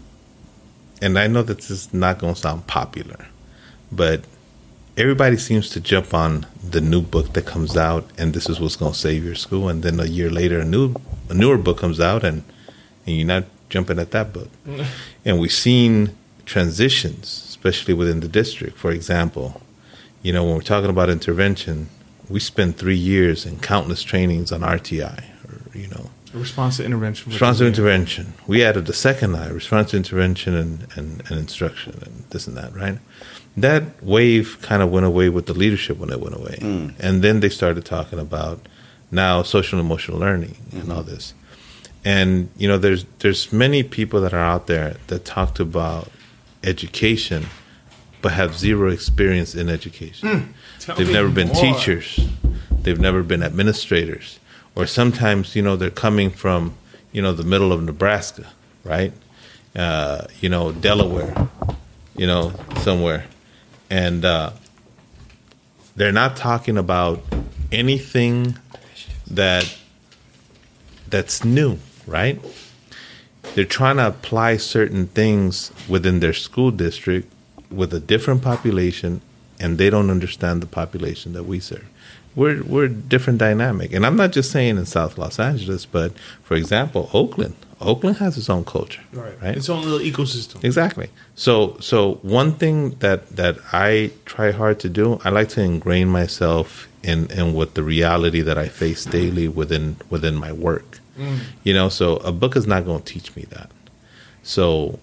and I know that this is not going to sound popular, but everybody seems to jump on the new book that comes out, and this is what's going to save your school. And then a year later, a new, a newer book comes out, and, and you're not jumping at that book. And we've seen transitions, especially within the district. For example, you know, when we're talking about intervention, we spend three years in countless trainings on R T I, or, you know, Response to intervention. response to intervention. We added the second I, response to intervention and, and, and instruction and this and that, right? That wave kind of went away with the leadership when it went away. Mm. And then they started talking about now social and emotional learning and mm-hmm. all this. And, you know, there's there's many people that are out there that talked about education but have zero experience in education. Mm. They've never been more. teachers. They've never been administrators. Or sometimes, you know, they're coming from, you know, the middle of Nebraska, right? Uh, you know, Delaware, you know, somewhere. And uh, they're not talking about anything that that's new, right? They're trying to apply certain things within their school district with a different population, and they don't understand the population that we serve. We're we're a different dynamic. And I'm not just saying in South Los Angeles, but, for example, Oakland. Oakland has its own culture, right? right? Its own little ecosystem. Exactly. So so one thing that, that I try hard to do, I like to ingrain myself in, in what the reality that I face daily within within my work. Mm. You know, so a book is not going to teach me that. So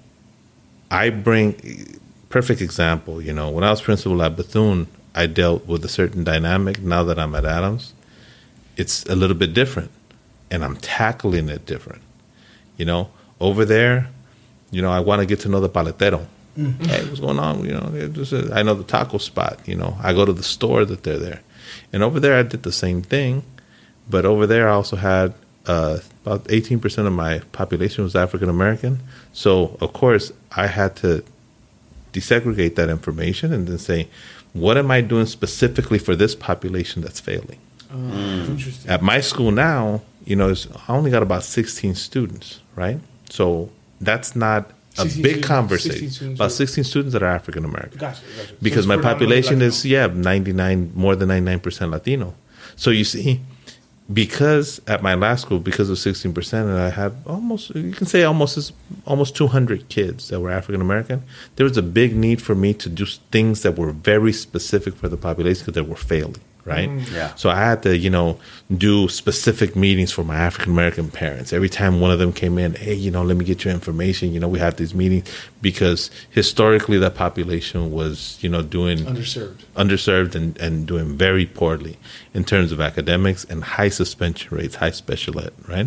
I bring, perfect example, you know, when I was principal at Bethune, I dealt with a certain dynamic. Now that I'm at Adams, it's a little bit different, and I'm tackling it different. You know, over there, you know, I want to get to know the paletero. Mm-hmm. Hey, what's going on? You know, just a, I know the taco spot. You know, I go to the store that they're there. And over there, I did the same thing. But over there, I also had uh, about eighteen percent of my population was African American. So, of course, I had to desegregate that information and then say, what am I doing specifically for this population that's failing? Oh, mm. Interesting. At my school now, you know, it's, I only got about sixteen students, right? So that's not a big students, conversation. sixteen about sixteen students that are African American. Gotcha, gotcha. Because so my population is, yeah, ninety-nine, more than ninety-nine percent Latino. So you see, because at my last school, because of sixteen percent, and I had almost, you can say almost almost two hundred kids that were African American, there was a big need for me to do things that were very specific for the population because they were failing. Right? Mm, yeah. So I had to, you know, do specific meetings for my African American parents. Every time one of them came in, hey, you know, let me get your information. You know, we have these meetings because historically that population was, you know, doing underserved, underserved and, and doing very poorly in terms of academics and high suspension rates, high special ed, right?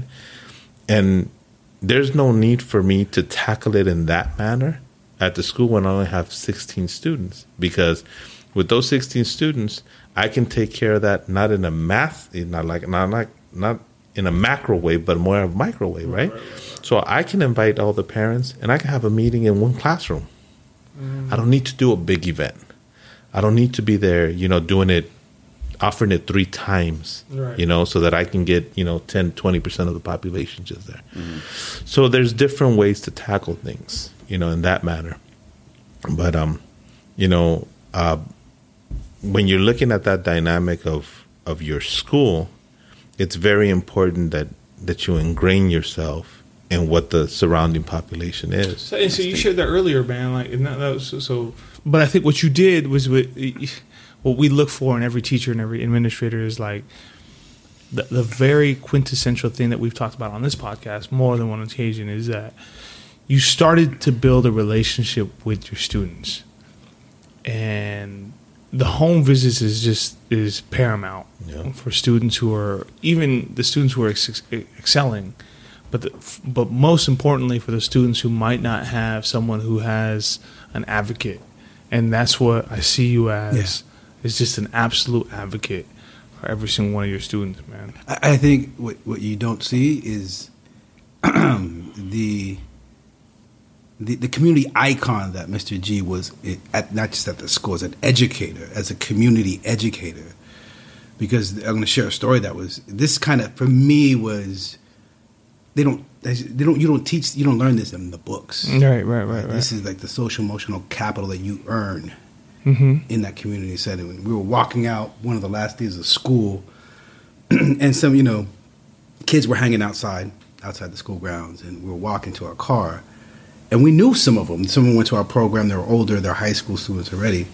And there's no need for me to tackle it in that manner at the school when I only have sixteen students, because with those sixteen students, I can take care of that not in a math, not like not like not in a macro way, but more of a micro way, right? Right, right, right? So I can invite all the parents, and I can have a meeting in one classroom. Mm. I don't need to do a big event. I don't need to be there, you know, doing it, offering it three times, right. you know, so that I can get, you know, ten, twenty percent of the population just there. Mm. So there's different ways to tackle things, you know, in that manner. But, um, you know, uh, when you're looking at that dynamic of, of your school, it's very important that, that you ingrain yourself in what the surrounding population is. So, and so you shared that earlier, man. Like, and that, that was so, so. But I think what you did was what, what we look for in every teacher and every administrator is like the, the very quintessential thing that we've talked about on this podcast more than one occasion is that you started to build a relationship with your students, and the home visits is just is paramount yeah. for students who are, even the students who are ex- excelling, but the, but most importantly for the students who might not have someone who has an advocate, and that's what I see you as. Yeah. Is just an absolute advocate for every single one of your students, man. I, I think what what you don't see is the. The, the community icon that Mister G was, at, not just at the school, as an educator, as a community educator. Because I'm going to share a story that was, this kind of, for me, was, they don't, they don't, you don't teach, you don't learn this in the books. Right, right, right. right. This is like the social emotional capital that you earn mm-hmm. in that community setting. When we were walking out one of the last days of school, and some, you know, kids were hanging outside, outside the school grounds, and we were walking to our car. And we knew some of them. Some of them went to our program. They were older. They're high school students already.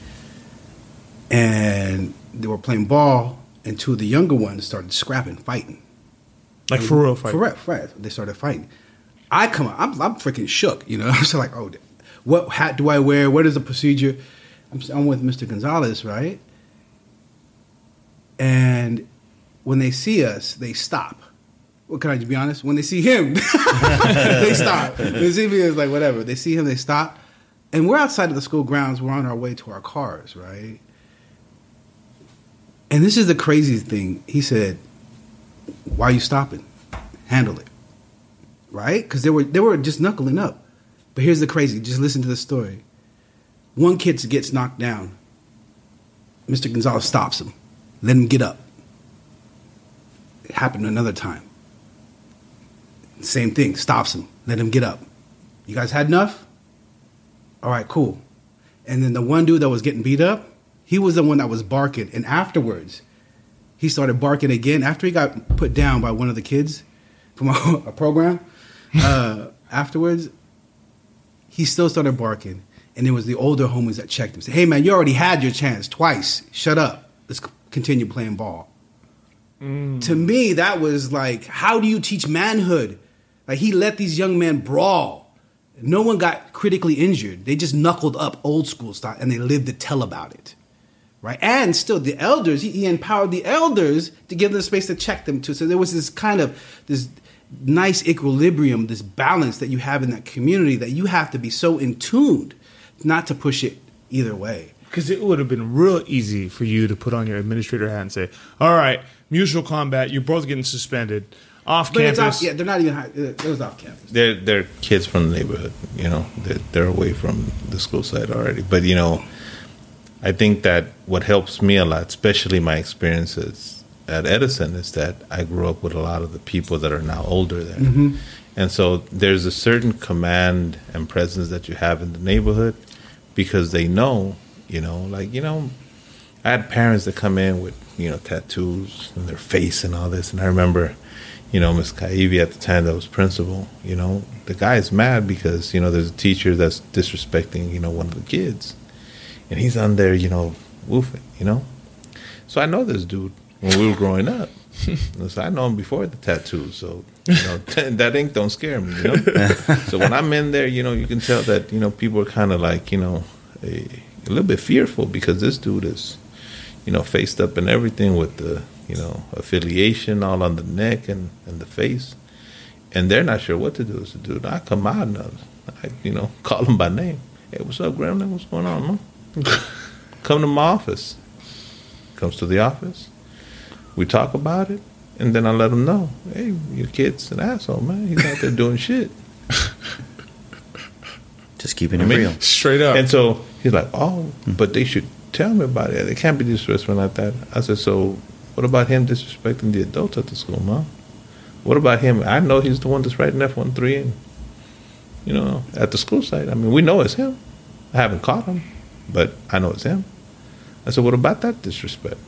And they were playing ball, and two of the younger ones started scrapping, fighting. Like and for real fighting? For real, for real. They started fighting. I come out. I'm, I'm freaking shook, you know. I'm just like, oh, what hat do I wear? What is the procedure? I'm, I'm with Mister Gonzalez, right? And when they see us, they stop. Well, can I just be honest? When they see him, they stop. They see me, it's like, whatever. They see him, they stop. And we're outside of the school grounds. We're on our way to our cars, right? And this is the crazy thing. He said, why are you stopping? Handle it. Right? Because they were, they were just knuckling up. But here's the crazy. Just listen to the story. One kid gets knocked down. Mister Gonzalez stops him. Let him get up. It happened another time. Same thing. Stops him. Let him get up. You guys had enough? All right, cool. And then the one dude that was getting beat up, he was the one that was barking. And afterwards, he started barking again. After he got put down by one of the kids from a, a program, uh, afterwards, he still started barking. And it was the older homies that checked him. Said, hey, man, you already had your chance twice. Shut up. Let's continue playing ball. Mm. To me, that was like, how do you teach manhood? Like, he let these young men brawl. No one got critically injured. They just knuckled up old school style, and they lived to tell about it. Right? And still, the elders, he, he empowered the elders to give them space to check them too. So there was this kind of, this nice equilibrium, this balance that you have in that community that you have to be so in tuned not to push it either way. Because it would have been real easy for you to put on your administrator hat and say, all right, mutual combat, you're both getting suspended. Off but campus. It's off, yeah, they're not even high. It was off campus. They're, they're kids from the neighborhood, you know. They're, they're away from the school site already. But, you know, I think that what helps me a lot, especially my experiences at Edison, is that I grew up with a lot of the people that are now older there. Mm-hmm. And so there's a certain command and presence that you have in the neighborhood because they know, you know, like, you know, I had parents that come in with, you know, tattoos on their face and all this. And I remember, you know, Miz Kaivi at the time that was principal, you know, the guy is mad because, you know, there's a teacher that's disrespecting, you know, one of the kids. And he's on there, you know, woofing, you know. So I know this dude when we were growing up. So I know him before the tattoos. So, you know, that ink don't scare me, you know. So when I'm in there, you know, you can tell that, you know, people are kind of like, you know, a, a little bit fearful because this dude is, you know, faced up and everything with the, you know, affiliation all on the neck and, and the face. And they're not sure what to do. So, dude, I come out and I, you know, call him by name. Hey, what's up, Gremlin? What's going on, man? Come to my office. Comes to the office. We talk about it. And then I let him know, hey, your kid's an asshole, man. He's out there doing shit. Just keeping it I mean, real. Straight up. And so he's like, oh, but they should tell me about it. They can't be disrespectful like that. I said, so what about him disrespecting the adults at the school, Mom? What about him? I know he's the one that's writing F one three and, you know, at the school site. I mean, we know it's him. I haven't caught him, but I know it's him. I said, what about that disrespect?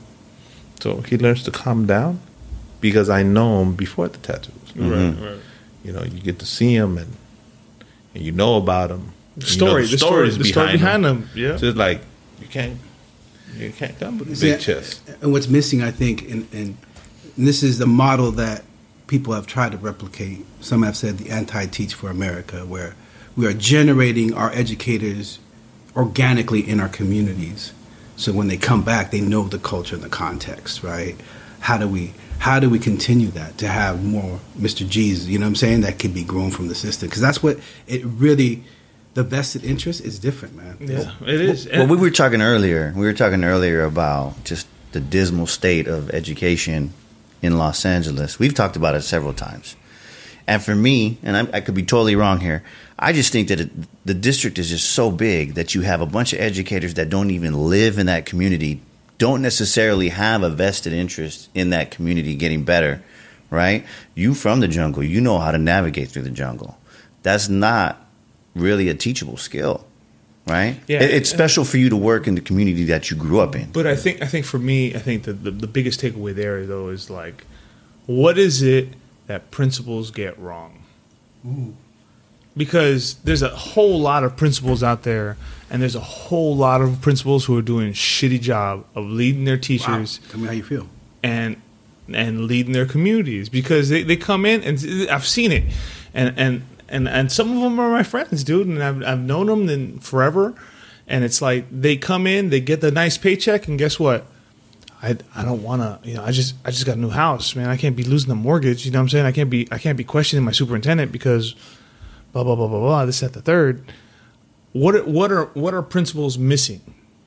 So he learns to calm down because I know him before the tattoos. Mm-hmm. Right, right. You know, you get to see him and, and you know about him. The story, you know the, the stories story, the story behind him. him. Yeah. So it's like, you can't, you can't come with a See, big chest. And what's missing, I think, and, and this is the model that people have tried to replicate. Some have said the anti-Teach for America, where we are generating our educators organically in our communities. So when they come back, they know the culture and the context, right? How do we how do we continue that to have more Mister G's, you know what I'm saying, that can be grown from the system? Because that's what it really, the vested interest is different, man. Yeah, it is. Well, we were talking earlier, we were talking earlier about just the dismal state of education in Los Angeles. We've talked about it several times. And for me, and I, I could be totally wrong here, I just think that it, the district is just so big that you have a bunch of educators that don't even live in that community, don't necessarily have a vested interest in that community getting better, right? You from the jungle, you know how to navigate through the jungle. That's not really a teachable skill, right? Yeah, it, it's special for you to work in the community that you grew up in. But I think I think for me, I think the, the, the biggest takeaway there, though, is like, what is it that principals get wrong? Ooh. Because there's a whole lot of principals out there, and there's a whole lot of principals who are doing a shitty job of leading their teachers. Wow. Tell me how you feel. And and leading their communities, because they, they come in, and I've seen it, and and, and and some of them are my friends, dude, and I've I've known them then forever, and it's like they come in, they get the nice paycheck, and guess what? I, I don't want to, you know, I just I just got a new house, man. I can't be losing the mortgage, you know what I'm saying? I can't be I can't be questioning my superintendent because blah blah blah blah blah. This at the third. What are, what are what are principals missing?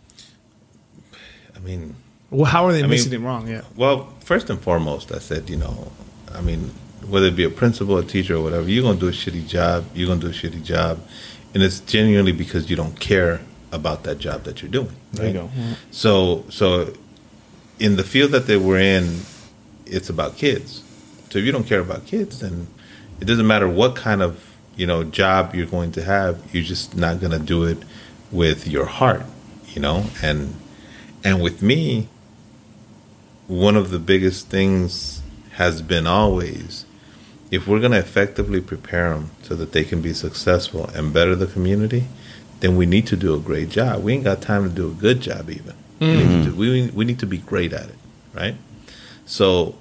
I mean, well, how are they I missing mean, it wrong? Yeah. Well, first and foremost, I said, you know, I mean, whether it be a principal, a teacher, or whatever, you're gonna do a shitty job. You're gonna do a shitty job, and it's genuinely because you don't care about that job that you're doing. There Right? you go. Yeah. So, so in the field that they were in, it's about kids. So if you don't care about kids, then it doesn't matter what kind of, you know, job you're going to have. You're just not going to do it with your heart, you know. And and with me, one of the biggest things has been always, if we're going to effectively prepare them so that they can be successful and better the community, then we need to do a great job. We ain't got time to do a good job even. Mm-hmm. We, need to do, we, we need to be great at it, right? So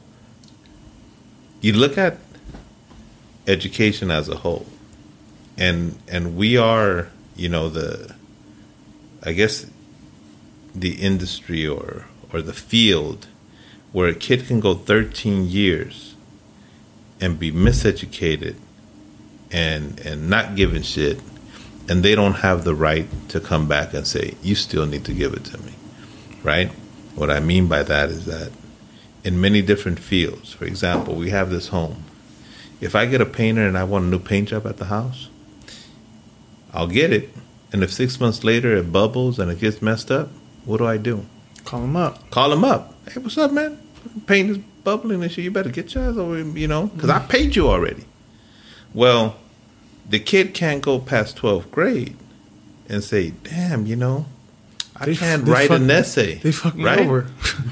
you look at education as a whole, and and we are, you know, the, I guess, the industry or or the field where a kid can go thirteen years and be miseducated and and not giving shit, and they don't have the right to come back and say, you still need to give it to me, right? What I mean by that is that in many different fields, for example, we have this home. If I get a painter and I want a new paint job at the house, I'll get it. And if six months later it bubbles and it gets messed up, what do I do? Call them up. Call him up. Hey, what's up, man? Paint is bubbling and shit. You better get yours over, you know, because I paid you already. Well, the kid can't go past twelfth grade and say, damn, you know, I They- can't they write fuck- an essay. They fucked me right? over.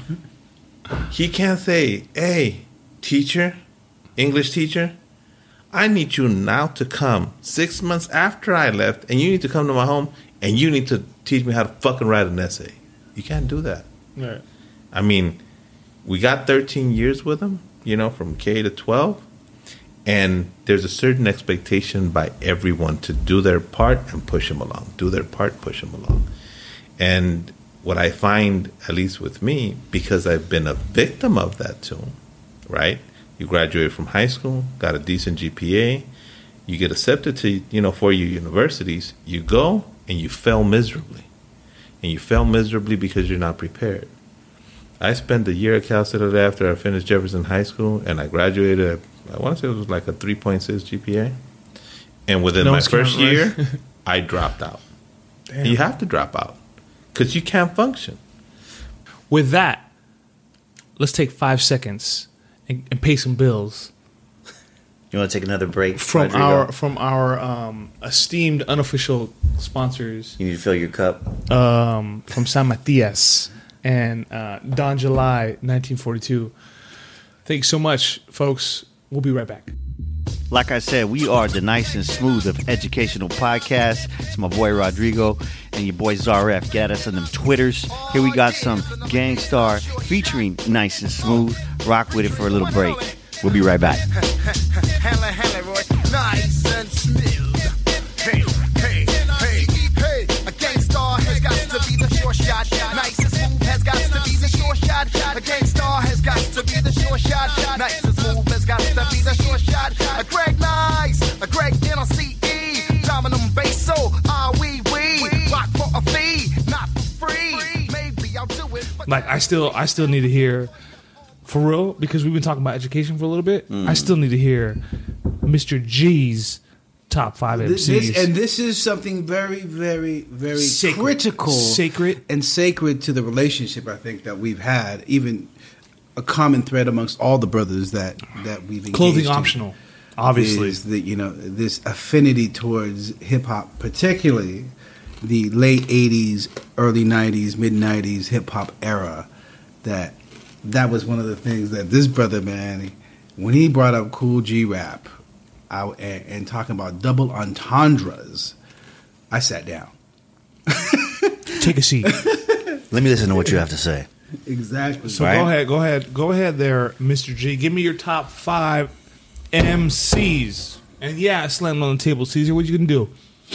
He can't say, hey, teacher, English teacher, I need you now to come six months after I left, and you need to come to my home, and you need to teach me how to fucking write an essay. You can't do that. Right. I mean, we got thirteen years with them, you know, from K to twelve, and there's a certain expectation by everyone to do their part and push them along, do their part, push them along. And what I find, at least with me, because I've been a victim of that too, right? You graduate from high school, got a decent G P A, you get accepted to, you know, four-year universities, you go and you fail miserably. And you fail miserably because you're not prepared. I spent a year at Cal State after I finished Jefferson High School, and I graduated, I want to say it was like a three point six G P A. And within No my one's first counting, year, right? I dropped out. Damn. You have to drop out because you can't function. With that, let's take five seconds and, and pay some bills You want to take another break from Rodrigo? our from our um, esteemed unofficial sponsors, You need to fill your cup. um, from San Matias and uh, Don July nineteen forty-two. Thank you so much, folks. We'll be right back. Like I said, we are the nice and smooth of educational podcasts. It's my boy Rodrigo and your boy Zaref. Get us on them Twitters. Here we got some Gangstar featuring Nice and Smooth. Rock with it for a little break. We'll be right back. Hella, hella, Roy. Nice and smooth. Hey, hey, hey, hey. A gangstar has got to be the sure shot. Nice and smooth has got to be the sure shot. A gangstar has got to be the sure shot. Nice and smooth has got to be the sure shot. A Greg Nice, a Greg N R C E. Dominum basso, ah wee wee. Rock for a fee, not for free. Maybe I'll do it. But Like I still I still need to hear, for real, because we've been talking about education for a little bit. I still need to hear Mister G's top five This, M Cs. this- and this is something very, very, very Sacred. critical, Sacred. and sacred to the relationship. I think that we've had, even a common thread amongst all the brothers that that we've engaged Clothing in optional, obviously. is that, you know, this affinity towards hip hop, particularly the late eighties, early nineties, mid nineties hip hop era. That that was one of the things that this brother, man, when he brought up Cool G Rap, I, and, and talking about double entendres, I sat down. Take a seat. Let me listen to what you have to say. Exactly. So Right. go ahead, go ahead, go ahead there, Mister G. Give me your top five M Cs. And yeah, I slammed on the table. Caesar, what you gonna do?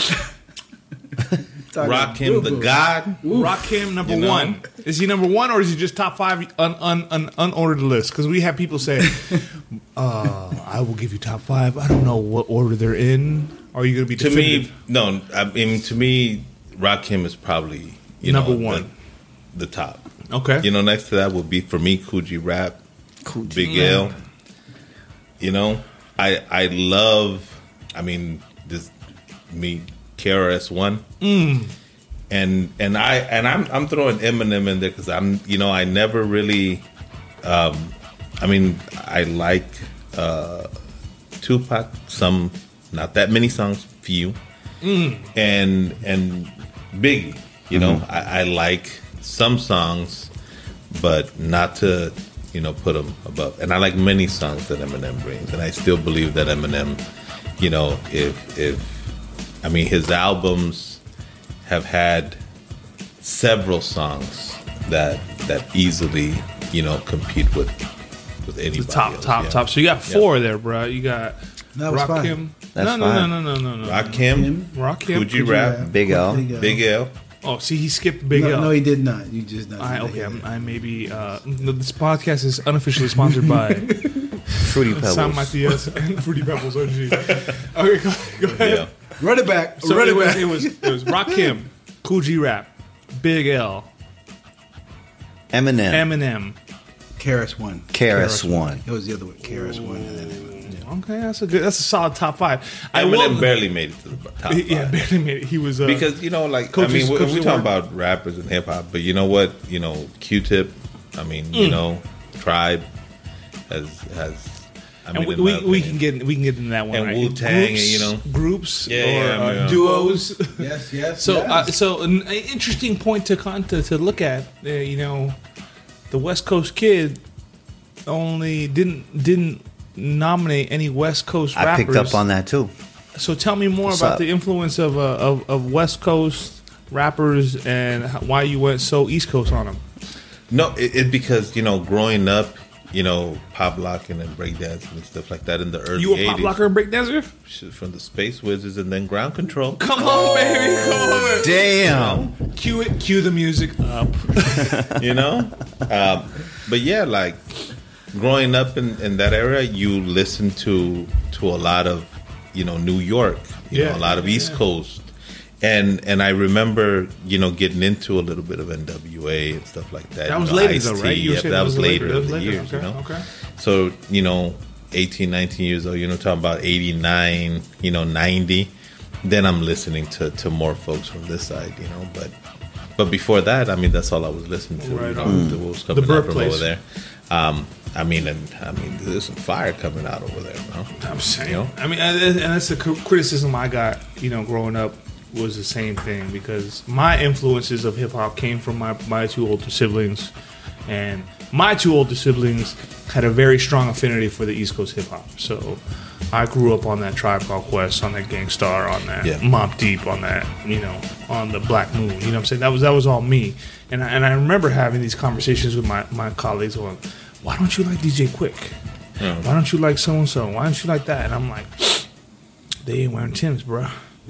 Rakim the God. Rock him number You know? one. Is he number one, or is he just top five un, un, un, unordered list? Because we have people say, uh, "I will give you top five. I don't know what order they're in. Are you going to be To definitive? me, no. I mean, to me, Rakim is probably you Number know, one. the, the top. Okay. You know, next to that would be for me Coogee Rap, Big L. You know, I I love. I mean, this me K R S One. and and I and I'm I'm throwing Eminem in there because I'm you know I never really, um, I mean I like uh, Tupac, some not that many songs, few, mm. and and Biggie, you know mm-hmm. I, I like some songs, but not to you know put them above. And I like many songs that Eminem brings, and I still believe that Eminem, you know, if if I mean his albums have had several songs that that easily, you know, compete with with anybody. The top, else. top, yeah. top. So you got four yeah. there, bro. You got That was Rakim. That's no, no, fine. no, no, no, no, no. Rakim, Rakim. Coogee Rap, Big L. Big L. Big L. Oh, see, he skipped Big no, L. No, he did not. You just not. I, okay, I'm, I may be. Uh, this podcast is unofficially sponsored by Fruity San Pebbles. Matias and Fruity Pebbles. O G. Okay, go, go ahead. Yeah. Run it back. So Run it it was, back. it was it was Rakim, Coogee Rap, Big L, Eminem. Eminem. K R S One. K R S One. It was the other one. K R S One and then Eminem. Okay, that's a good. That's a solid top five. I Eminem will, barely made it to the top five. Yeah, barely made it. He was uh, Because you know, like Coaches- I mean, we, coaches we talk work. about rappers and hip hop, but you know what? You know, Q-Tip. I mean, Mm. you know, Tribe has has. I and mean, we, in my we, we opinion. can get we can get into that one. And right? Wu-Tang, Groups, you know. groups Yeah, or yeah, uh, yeah. duos. Yes, yes. So, yes. uh, so an interesting point to con- to, to look at. Uh, you know, the West Coast Kid only didn't didn't nominate any West Coast I rappers. picked up on that too. So tell me more What's about up? the influence of, uh, of of West Coast rappers and how, why you went so East Coast on them. No, it, it because you know, growing up, you know, pop locking and breakdancing and stuff like that in the early You a eighties. pop locker and breakdancer? From the Space Wizards and then Ground Control. Come on, baby, come on. Damn. Cue it. Cue the music up. You know, um, but yeah, like growing up in, in that era, you listen to to a lot of you know New York, you Yeah, know, a lot of East yeah. Coast, and and I remember you know getting into a little bit of N W A and stuff like that. That was you know, later, Ice-T, though, right? You were Yep, saying that that was was later later. That in was the later. years, you Okay, know. okay. So you know, eighteen, nineteen years old, you know, talking about eighty-nine, you know, ninety. Then I'm listening to to more folks from this side, you know, but. But before that, I mean, that's all I was listening to. Right you know, on. the what was coming The out from birthplace. over there. Um, I mean, and I mean, there's some fire coming out over there, bro. I'm saying. You know? I mean, and and that's the cr- criticism I got. You know, growing up was the same thing because my influences of hip hop came from my my two older siblings, and my two older siblings had a very strong affinity for the East Coast hip hop. So I grew up on that Tribe Called Quest, on that Gangstar, on that Yeah. Mobb Deep, on that, you know, on the Black Moon. You know what I'm saying? That was that was all me. And I, and I remember having these conversations with my, my colleagues going, why don't you like D J Quick? Yeah. Why don't you like so and so? Why don't you like that? And I'm like, they ain't wearing Timbs, bro.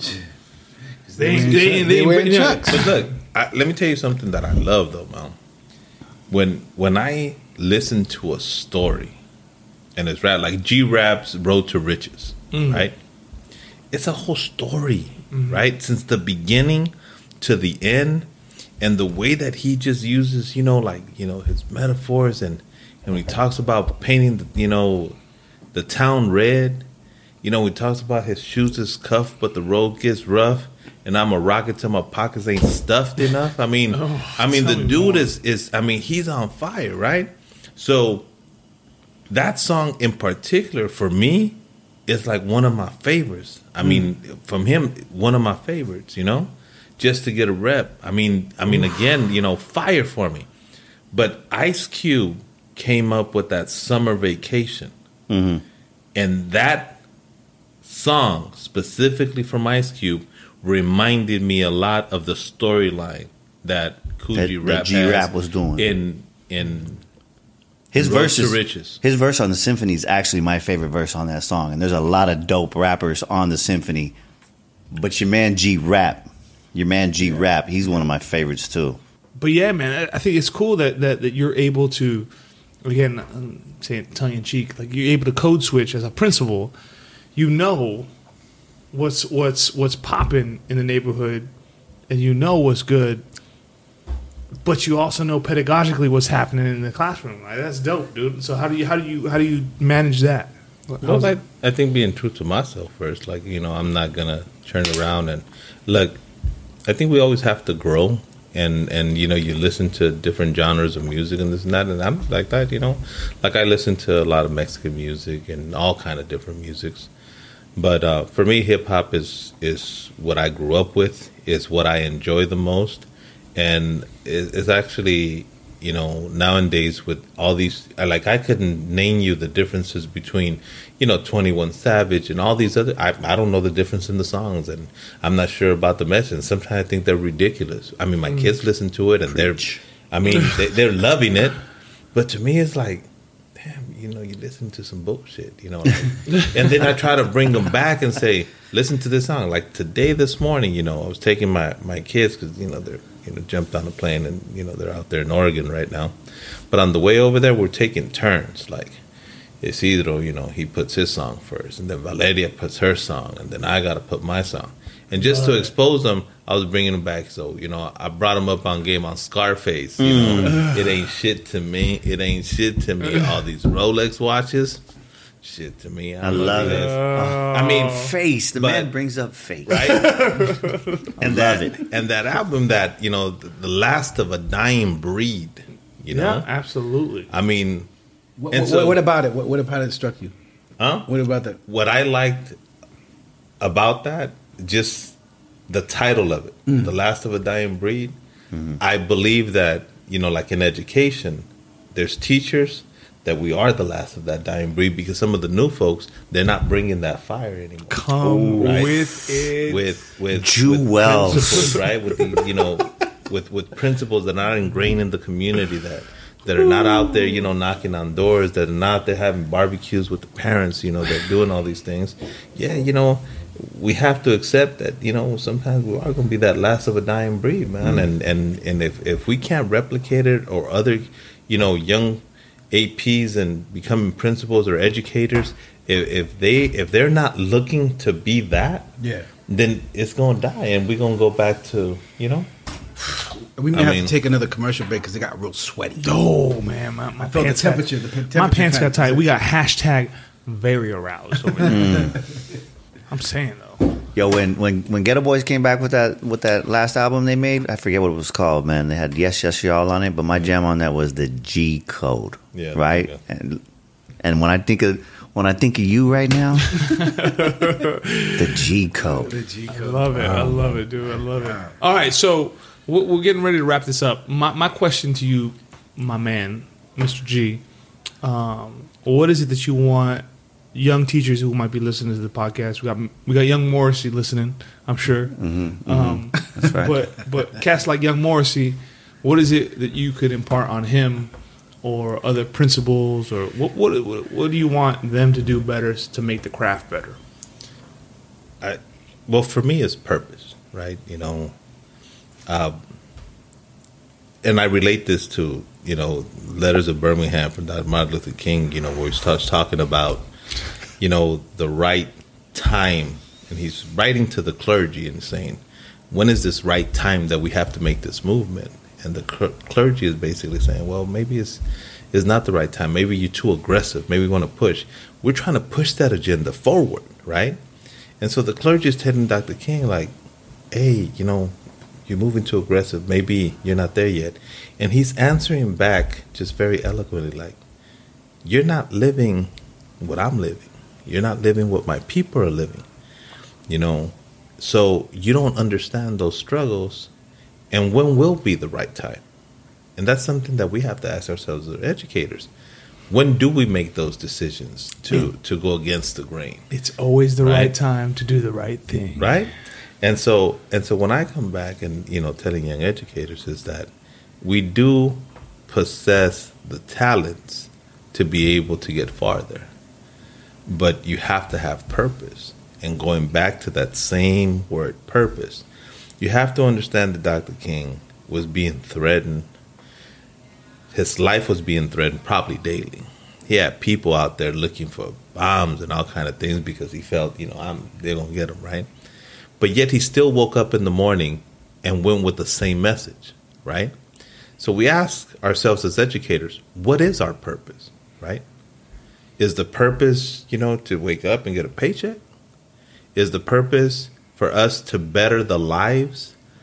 They ain't, they ain't, they ain't wearing you know, Chucks. But look, I, let me tell you something that I love, though, man. When when I listen to a story, and it's rap like G Rap's Road to Riches, Mm. right? It's a whole story, right? Since the beginning to the end, and the way that he just uses, you know, like you know his metaphors, and and when he talks about painting, the, you know, the town red. You know, he talks about his shoes is cuffed, but the road gets rough, and I'm a rocket till my pockets ain't stuffed enough. I mean, Oh, I mean, the tell me dude more. is is. I mean, he's on fire, right? So that song in particular, for me, is like one of my favorites. I mean, from him, one of my favorites. You know, just to get a rep. I mean, I mean, again, you know, fire for me. But Ice Cube came up with that Summer Vacation, Mm-hmm. and that song specifically from Ice Cube reminded me a lot of the storyline that Coogee That- that Rap G-Rap has was doing. in in His Road verse to is, Riches. His verse on the symphony is actually my favorite verse on that song, and there's a lot of dope rappers on the symphony. But your man G Rap, your man G Rap, he's one of my favorites too. But yeah, man, I I think it's cool that, that, that you're able to, again, I'm saying tongue in cheek, like you're able to code switch as a principal. You know what's what's what's popping in the neighborhood, and you know what's good. But you also know pedagogically what's happening in the classroom. Like, that's dope, dude. So how do you how do you how do you manage that? Well, I, I think being true to myself first. Like, you know, I'm not going to turn around and look. I think we always have to grow, and and you know, you listen to different genres of music and this and that, and I'm like that, you know, like I listen to a lot of Mexican music and all kind of different musics. But uh, for me, hip hop is is what I grew up with. It's what I enjoy the most, and it, it's actually, you know, nowadays with all these, like I couldn't name you the differences between, you know, twenty-one Savage and all these other. I I don't know the difference in the songs, and I'm not sure about the message. Sometimes I think they're ridiculous. I mean, my mm. kids listen to it, and Preach. they're, I mean, they, they're loving it, but to me, it's like, damn, you know, you listen to some bullshit, you know. Like, and then I try to bring them back and say, listen to this song. Like today, this morning, you know, I was taking my my kids because you know they're. You know, jumped on a plane and, you know, they're out there in Oregon right now. But on the way over there, we're taking turns. Like, Isidro, you know, he puts his song first. And then Valeria puts her song. And then I got to put my song. And just to expose them, I was bringing them back. So, you know, I brought them up on game on Scarface. You know, mm. It ain't shit to me. It ain't shit to me. All these Rolex watches. Shit to me. I, I love it. Uh, I mean, Face. The but, man brings up Face. Right? And that, love it. And that album that, you know, the, the last of a dying breed, you know? Yeah, absolutely. I mean. What, what, so, what about it? What, what about it struck you? Huh? What about that? What I liked about that, just the title of it, mm. The Last of a Dying Breed. Mm-hmm. I believe that, you know, like in education, there's teachers that we are the last of that dying breed because some of the new folks, they're not bringing that fire anymore. Come right? with it. With, with, Jewel. with principles, right? With the, you know, with, with principles that are not ingrained in the community, that, that are not out there, you know, knocking on doors, that are not out there having barbecues with the parents, you know, they're doing all these things. Yeah, you know, we have to accept that, you know, sometimes we are going to be that last of a dying breed, man. Mm. And, and, and if, if we can't replicate it, or other, you know, young A Ps and becoming principals or educators, if, if they if they're not looking to be that, yeah, then it's gonna die, and we're gonna go back to, you know. We may I have mean, to take another commercial break because it got real sweaty. Oh man, my, my I felt the pants temperature. Got, the temperature my pants got tight. We got hashtag very aroused over there. Mm. I'm saying though. Yo, when when when Ghetto Boys came back with that with that last album they made, I forget what it was called, man. They had Yes Yes Y'all on it, but my jam on that was the G Code, yeah, right? Yeah. And and when I think of when I think of you right now, the G Code. The G Code. I love it. I love it, dude. I love it. All right, so we're, we're getting ready to wrap this up. My my question to you, my man, Mister G, um, what is it that you want young teachers who might be listening to the podcast? We got we got young Morrissey listening, I'm sure. Mm-hmm, mm-hmm. Um, That's right. But but cats like young Morrissey, what is it that you could impart on him, or other principals, or what what what, what do you want them to do better to make the craft better? I, well, for me, it's purpose, right? You know, uh, and I relate this to, you know, Letters of Birmingham from Doctor Martin Luther King. You know, where he starts talking about, you know, the right time, and he's writing to the clergy and saying, when is this right time that we have to make this movement? And the clergy is basically saying, well, maybe it's it's not the right time. Maybe you're too aggressive. Maybe we want to push. We're trying to push that agenda forward, right? And so the clergy is telling Doctor King, like, hey, you know, you're moving too aggressive. Maybe you're not there yet. And he's answering back just very eloquently, like, you're not living what I'm living. You're not living what my people are living, you know. So you don't understand those struggles, and when will be the right time? And that's something that we have to ask ourselves as educators. When do we make those decisions to, mm. to go against the grain? It's always the right? right time to do the right thing. Right? And so and so when I come back and, you know, telling young educators is that we do possess the talents to be able to get farther. But you have to have purpose. And going back to that same word, purpose, you have to understand that Doctor King was being threatened. His life was being threatened probably daily. He had people out there looking for bombs and all kind of things because he felt, you know, I'm, they're going to get him, right? But yet he still woke up in the morning and went with the same message, right? So we ask ourselves as educators, what is our purpose, right? Is the purpose, you know, to wake up and get a paycheck? Is the purpose for us to better the lives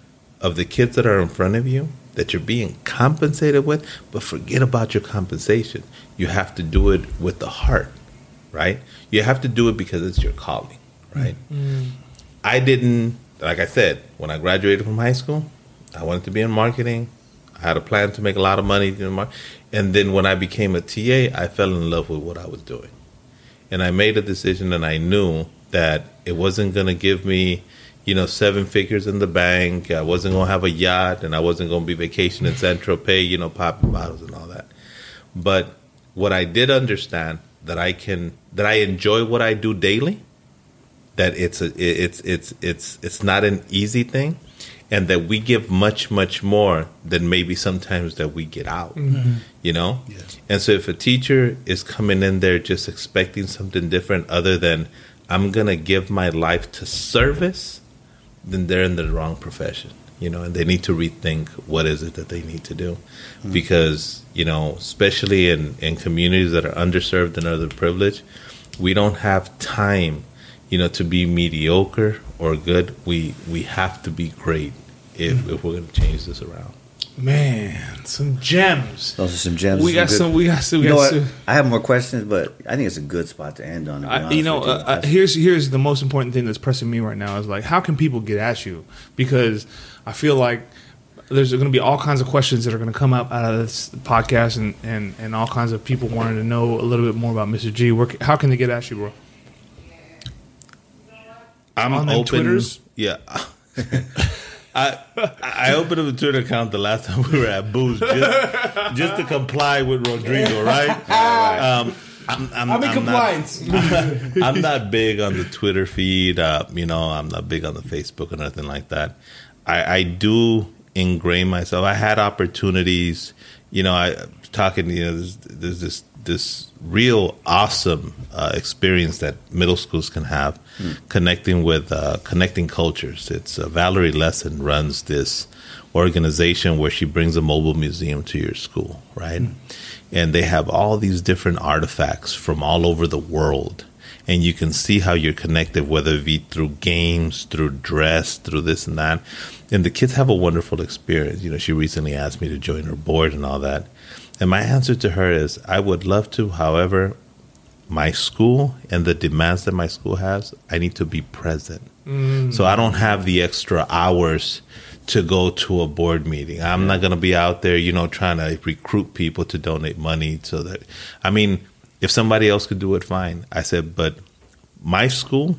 of the kids that are in front of you that you're being compensated with, but forget about your compensation. You have to do it with the heart, right? You have to do it because it's your calling, right? Mm. I didn't, like I said, when I graduated from high school, I wanted to be in marketing. I had a plan to make a lot of money. And then when I became a T A, I fell in love with what I was doing. And I made a decision, and I knew that it wasn't going to give me, you know, seven figures in the bank. I wasn't going to have a yacht, and I wasn't going to be vacationing in Saint-Tropez, you know, popping bottles and all that. But what I did understand, that I can, that I enjoy what I do daily, that it's a, it's it's it's it's not an easy thing, and that we give much much more than maybe sometimes that we get out, mm-hmm. you know. Yes. And so if a teacher is coming in there just expecting something different other than I'm gonna give my life to service, then they're in the wrong profession, you know, and they need to rethink what is it that they need to do. Mm-hmm. Because, you know, especially in, in communities that are underserved and underprivileged, we don't have time, you know, to be mediocre or good. We we have to be great if, mm-hmm. if we're going to change this around. Man, some gems. Those are some gems. We got some, some. We got some. We you know got what? some. I have more questions, but I think it's a good spot to end on. To be I, you know, you. uh, uh, here's here's the most important thing that's pressing me right now is like, how can people get at you? Because I feel like there's going to be all kinds of questions that are going to come up out of this podcast, and, and, and all kinds of people wanting to know a little bit more about Mister G. Where, how can they get at you, bro? I'm on open. Twitters? Yeah. I I opened up a Twitter account the last time we were at Boost just, just to comply with Rodrigo, right? Um, I'm, I'm, I'm in I'm compliance. Not, I'm not big on the Twitter feed. Uh, you know, I'm not big on the Facebook or nothing like that. I, I do ingrain myself. I had opportunities. You know, I talking. You know, there's, there's this this real awesome uh, experience that middle schools can have, mm. connecting with uh, connecting cultures. It's uh, Valerie Lesson runs this organization where she brings a mobile museum to your school, right? Mm. And they have all these different artifacts from all over the world. And you can see how you're connected, whether it be through games, through dress, through this and that. And the kids have a wonderful experience. You know, she recently asked me to join her board and all that. And my answer to her is, I would love to. However, my school and the demands that my school has, I need to be present. Mm. So I don't have the extra hours to go to a board meeting. I'm yeah. not going to be out there, you know, trying to recruit people to donate money so that, I mean, if somebody else could do it, fine. I said, but my school,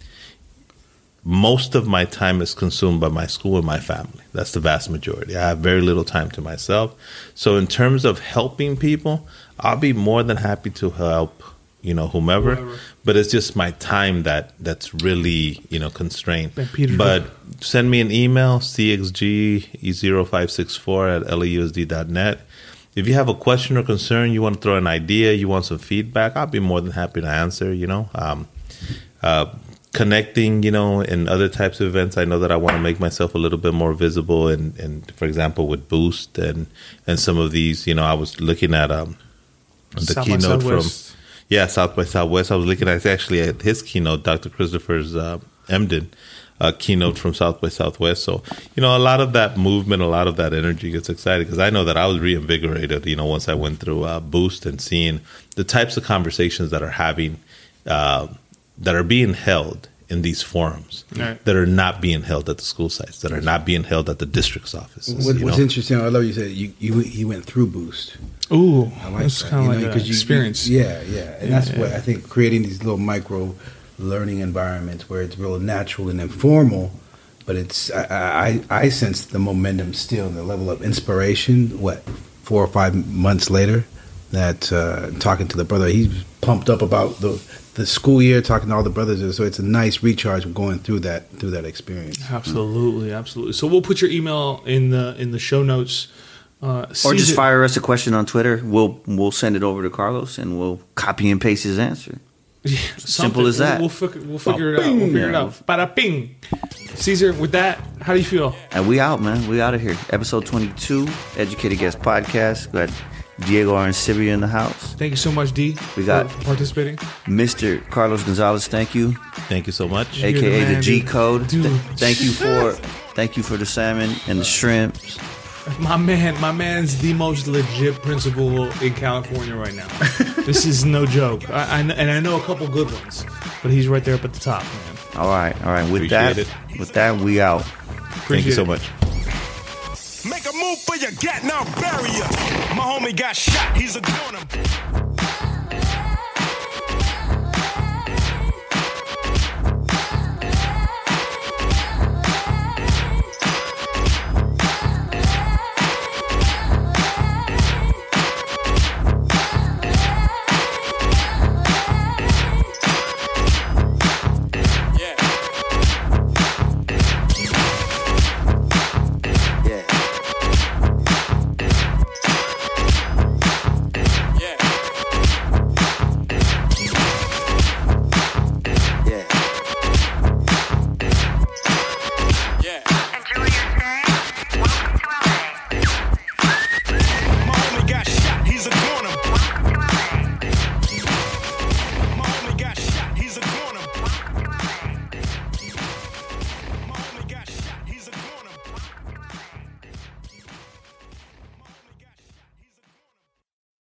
most of my time is consumed by my school and my family. That's the vast majority. I have very little time to myself. So in terms of helping people, I'll be more than happy to help, you know, whomever. whomever. But it's just my time that that's really, you know, constrained. But send me an email, c x g zero five six four at l a u s d dot net. If you have a question or concern, you want to throw an idea, you want some feedback, I'll be more than happy to answer, you know. Um, uh, connecting, you know, in other types of events, I know that I want to make myself a little bit more visible. And, and for example, with Boost and, and some of these, you know, I was looking at um, the South keynote from, yeah, South by Southwest. I was looking at actually at his keynote, Doctor Christopher's uh, Emden. Uh, keynote from South by Southwest. So, you know, a lot of that movement, a lot of that energy gets excited because I know that I was reinvigorated, you know, once I went through uh, Boost and seeing the types of conversations that are having, uh, that are being held in these forums, right. that are not being held at the school sites, that are not being held at the district's offices. What, what's know? interesting, I love you said you, you you went through Boost. Ooh, I like that's that. kind of like know, an experience. You, yeah, yeah. And yeah, that's yeah. what I think, creating these little micro learning environments where it's real natural and informal. But it's I, I I sense the momentum still and the level of inspiration. What four or five months later, that uh, talking to the brother, he's pumped up about the the school year, talking to all the brothers. So it's a nice recharge going through that through that experience. Absolutely, absolutely. So we'll put your email in the in the show notes, uh, or just fire us a question on Twitter. We'll we'll send it over to Carlos and we'll copy and paste his answer. Yeah, simple as that. We'll, we'll, figure, we'll figure it out. We'll figure it out. Bada ping. Caesar, with that, how do you feel? And we out, man. We out of here. Episode twenty-two, Educated Guest Podcast. We got Diego Arancibia in the house. Thank you so much, D. We got for participating. Mister Carlos Gonzalez. Thank you. Thank you so much. A K A the, the G Code. Th- thank you for Thank you for the salmon and the shrimps. My man, my man's the most legit principal in California right now. This is no joke. I, I and I know a couple good ones, but he's right there up at the top, man. All right, all right. With Appreciate that, it. with that, we out. Thank you so much. Make a move for your gat, now bury ya. My homie got shot, he's a goner.